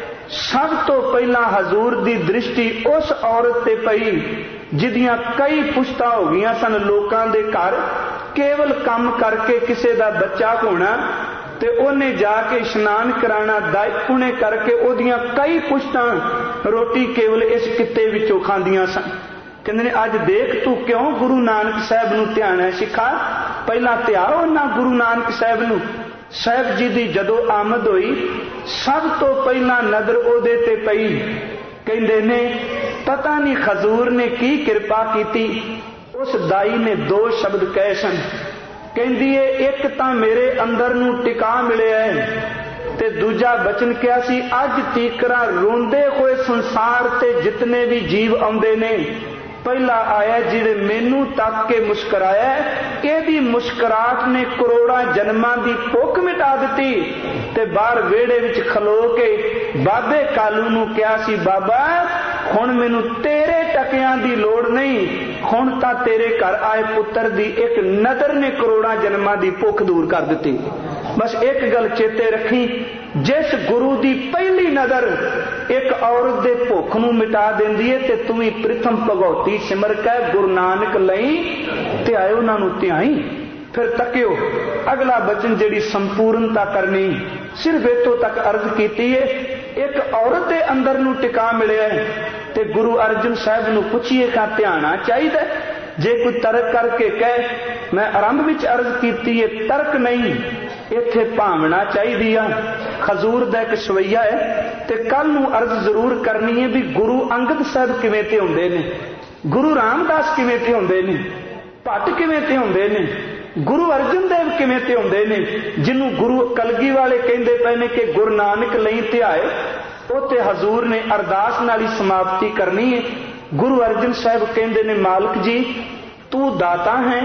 ਸਭ ਤੋਂ ਪਹਿਲਾਂ ਹਜ਼ੂਰ ਦੀ ਦ੍ਰਿਸ਼ਟੀ ਉਸ ਔਰਤ ਤੇ ਪਈ ਜਿਹਦੀਆਂ ਕਈ ਪੁਸ਼ਤਾਂ ਹੋ ਗਈਆਂ ਸਨ ਲੋਕਾਂ ਦੇ ਘਰ, ਕੇਵਲ ਕੰਮ ਕਰਕੇ ਕਿਸੇ ਦਾ ਬੱਚਾ ਹੋਣਾ ਤੇ ਉਹਨੇ ਜਾ ਕੇ ਇਸ਼ਨਾਨ ਕਰਾਣਾ, ਦਾਈ ਪੁਣੇ ਕਰਕੇ ਉਹਦੀਆਂ ਕਈ ਪੁਸ਼ਤਾਂ ਰੋਟੀ ਕੇਵਲ ਇਸ ਕਿੱਤੇ ਵਿੱਚੋਂ ਖਾਂਦੀਆਂ ਸਨ। ਕਹਿੰਦੇ ਨੇ ਅੱਜ ਦੇਖ ਤੂੰ ਕਿਉਂ ਗੁਰੂ ਨਾਨਕ ਸਾਹਿਬ ਨੂੰ ਧਿਆਣਾ ਸਿੱਖਾ, ਪਹਿਲਾਂ ਧਿਆਓ ਨਾ ਗੁਰੂ ਨਾਨਕ ਸਾਹਿਬ ਨੂੰ। ਸਾਹਿਬ ਜੀ ਦੀ ਜਦੋਂ ਆਮਦ ਹੋਈ ਸਭ ਤੋਂ ਪਹਿਲਾਂ ਨਜ਼ਰ ਉਹਦੇ ਤੇ ਪਈ। ਕਹਿੰਦੇ ਨੇ ਪਤਾ ਨਹੀਂ ਹਜ਼ੂਰ ਨੇ ਕੀ ਕਿਰਪਾ ਕੀਤੀ। ਉਸ ਦਾਈ ਨੇ ਦੋ ਸ਼ਬਦ ਕਹੇ ਸਨ। ਕਹਿੰਦੀ ਏ ਇੱਕ ਤਾਂ ਮੇਰੇ ਅੰਦਰ ਨੂੰ ਟਿਕਾ ਮਿਲਿਆ ਹੈ ਤੇ ਦੂਜਾ ਬਚਨ ਕਿਹਾ ਸੀ ਅੱਜ ਤੀਕਰਾ ਰੋਂਦੇ ਹੋਏ ਸੰਸਾਰ ਤੇ ਜਿਤਨੇ ਵੀ ਜੀਵ ਆਉਂਦੇ ਨੇ ਪਹਿਲਾ ਆਇਆ ਜਿਹੜੇ ਮੈਨੂੰ ਤੱਕ ਕੇ ਮੁਸਕਰਾਇਆ, ਇਹਦੀ ਮੁਸਕਰਾਹਟ ਨੇ ਕਰੋੜਾਂ ਜਨਮਾਂ ਦੀ ਭੁੱਖ ਮਿਟਾ ਦਿੱਤੀ। ਤੇ ਬਾਹਰ ਵਿਹੜੇ ਵਿੱਚ ਖਲੋ ਕੇ ਬਾਬੇ ਕਾਲੂ ਨੂੰ ਕਿਹਾ ਸੀ ਬਾਬਾ ਹੁਣ ਮੈਨੂੰ ਤੇਰੇ ਟਕਿਆਂ ਦੀ ਲੋੜ ਨਹੀਂ, ਹੁਣ ਤਾਂ ਤੇਰੇ ਘਰ ਆਏ ਪੁੱਤਰ ਦੀ ਇੱਕ ਨਜ਼ਰ ਨੇ ਕਰੋੜਾਂ ਜਨਮਾਂ ਦੀ ਭੁੱਖ ਦੂਰ ਕਰ ਦਿੱਤੀ। ਬਸ ਇੱਕ ਗੱਲ ਚੇਤੇ ਰੱਖੀ, ਜਿਸ ਗੁਰੂ ਦੀ ਪਹਿਲੀ ਨਜ਼ਰ ਇੱਕ ਔਰਤ ਦੇ ਭੁੱਖ ਨੂੰ ਮਿਟਾ ਦਿੰਦੀ ਹੈ ਤੇ ਤੂੰ ਵੀ ਪ੍ਰਥਮ ਭਗਉਤੀ ਸਿਮਰ ਕੇ ਗੁਰੂ ਨਾਨਕ ਲਈ ਤੇ ਆਏ ਉਹਨਾਂ ਨੂੰ ਧਿਆਈ। ਫਿਰ ਤੱਕਿਓ ਅਗਲਾ ਬਚਨ ਜਿਹੜੀ ਸੰਪੂਰਨਤਾ ਕਰਨੀ ਸਿਰਫ ਇਤੋਂ ਤੱਕ ਅਰਜ਼ ਕੀਤੀ ਹੈ। ਇੱਕ ਔਰਤ ਦੇ ਅੰਦਰ ਨੂੰ ਟਿਕਾ ਮਿਲਿਆ ਤੇ ਗੁਰੂ ਅਰਜਨ ਸਾਹਿਬ ਨੂੰ ਪੁੱਛੀਏ ਕਾ ਧਿਆਣਾ ਚਾਹੀਦਾ। ਜੇ ਕੋਈ ਤਰਕ ਕਰਕੇ ਕਹੇ ਮੈਂ ਆਰੰਭ ਵਿੱਚ ਅਰਜ਼ ਕੀਤੀ ਹੈ ਤਰਕ ਨਹੀਂ, ਇੱਥੇ ਭਾਵਨਾ ਚਾਹੀਦੀ ਆ। ਹਜ਼ੂਰ ਦਾ ਇੱਕ ਸਵਈਆ ਹੈ ਤੇ ਕੱਲ ਨੂੰ ਅਰਜ਼ ਜ਼ਰੂਰ ਕਰਨੀ ਹੈ ਵੀ ਗੁਰੂ ਅੰਗਦ ਸਾਹਿਬ ਕਿਵੇਂ ਤੇ ਹੁੰਦੇ ਨੇ, ਗੁਰੂ ਰਾਮਦਾਸ ਕਿਵੇਂ ਤੇ ਹੁੰਦੇ ਨੇ, ਭੱਟ ਕਿਵੇਂ ਤੇ ਹੁੰਦੇ ਨੇ, ਗੁਰੂ ਅਰਜਨ ਦੇਵ ਕਿਵੇਂ ਤੇ ਹੁੰਦੇ ਨੇ, ਜਿਹਨੂੰ ਗੁਰੂ ਕਲਗੀ ਵਾਲੇ ਕਹਿੰਦੇ ਪਏ ਨੇ ਕਿ ਗੁਰੂ ਨਾਨਕ ਲਈ ਧਿਆਏ। ਉੱਥੇ ਹਜ਼ੂਰ ਨੇ ਅਰਦਾਸ ਨਾਲ ਹੀ ਸਮਾਪਤੀ ਕਰਨੀ ਹੈ। ਗੁਰੂ ਅਰਜਨ ਸਾਹਿਬ ਕਹਿੰਦੇ ਨੇ ਮਾਲਕ ਜੀ ਤੂੰ ਦਾਤਾ ਹੈ,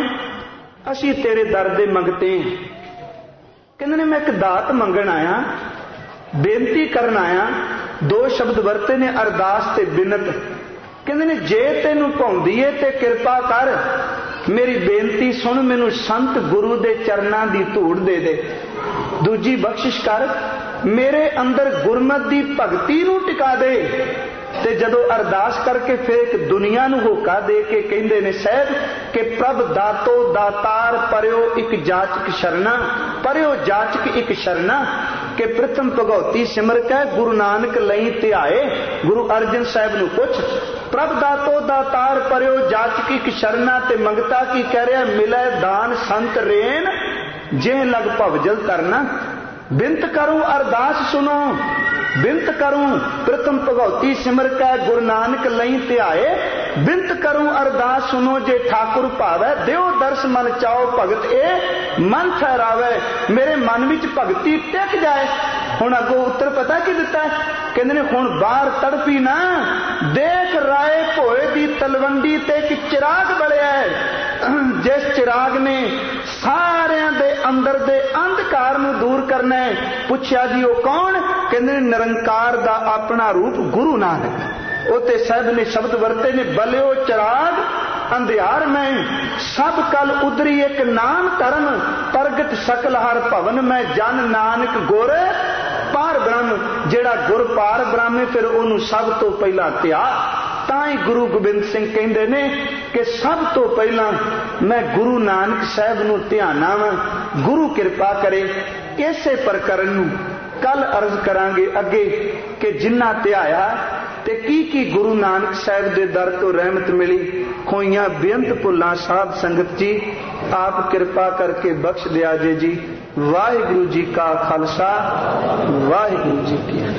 ਅਸੀਂ ਤੇਰੇ ਦਰ ਦੇ ਮੰਗਤੇ ਹਾਂ। ਕਹਿੰਦੇ ਨੇ ਮੈਂ ਇੱਕ ਦਾਤ ਮੰਗਣ ਆਇਆ, ਬੇਨਤੀ ਕਰਨ ਆਇਆ। ਦੋ ਸ਼ਬਦ ਵਰਤੇ ਨੇ ਅਰਦਾਸ ਤੇ ਬਿਨਤ। कहते ने जे तेनू भाउंदी है ते किरपा कर, मेरी बेनती सुन, मैनू संत गुरु दे चरनां दी धूड़ दे दे। दूजी बख्शिश कर, मेरे अंदर गुरमत दी भगती नू टिका दे। ते जदों अरदास करके फिर एक दुनिया नू होका दे के कहंदे ने साहब कि प्रभ दातो दातार परयो एक जाचक शरणा, परयो जाचक एक शरणा, के प्रथम भगवती सिमरत है गुरु नानक लई ध्याए। गुरु अर्जन साहब नू पुछ, प्रभ दातो दातार परयो जाचक एक शरणा, ते मंगता की कह रहा, मिले दान संत रेन जे लग भवजल तरना। बिनत करूं अरदास सुनो, बिनत करूं प्रथम भगवती सिमर कै गुरु नानक लई ध्याए। बिनत करूं अरदास सुनो, जे ठाकुर भावै देव दर्श मन चाओ भगत ए मन ठहरावे। मेरे मन विच भगती टिक जाए। हुण अगों उत्तर पता की दिता, कहंदे ने हुण बाहर तड़पी ना, देख राए भोए दी तलवंडी ते एक चिराग बलिया है, जिस चिराग ने सारियां दे अंदर दे अंधकार नू दूर करना है। पुछया जी वो कौन? कहंदे निरंकार दा अपना रूप गुरु नानक। उते साहब ने शब्द वरते ने, बलियो चिराग अंधियार में सब कल उधरी एक नाम धर्म, प्रगट सकल हर भवन में जन नानक गुर पार ब्रह्म। जेड़ा गुर पार ब्रह्म है फिर ओनू सब तो पहला त्याग। ताई गुरु गोबिंद सिंह कहंदे ने कि सब तो पहला मैं गुरु नानक साहब नू ध्याना वा, गुरु कृपा करे। इसे प्रकरण नू कल अर्ज करांगे अगे कि जिन्ना ध्याया ते की गुरु नानक साहब दे दर तो रहमत मिली। खोइयां बेअंत भुल्लां साध संगत जी आप कृपा करके बख्श दिया जे जी। वाहिगुरु जी का खालसा, वाहिगुरु जी की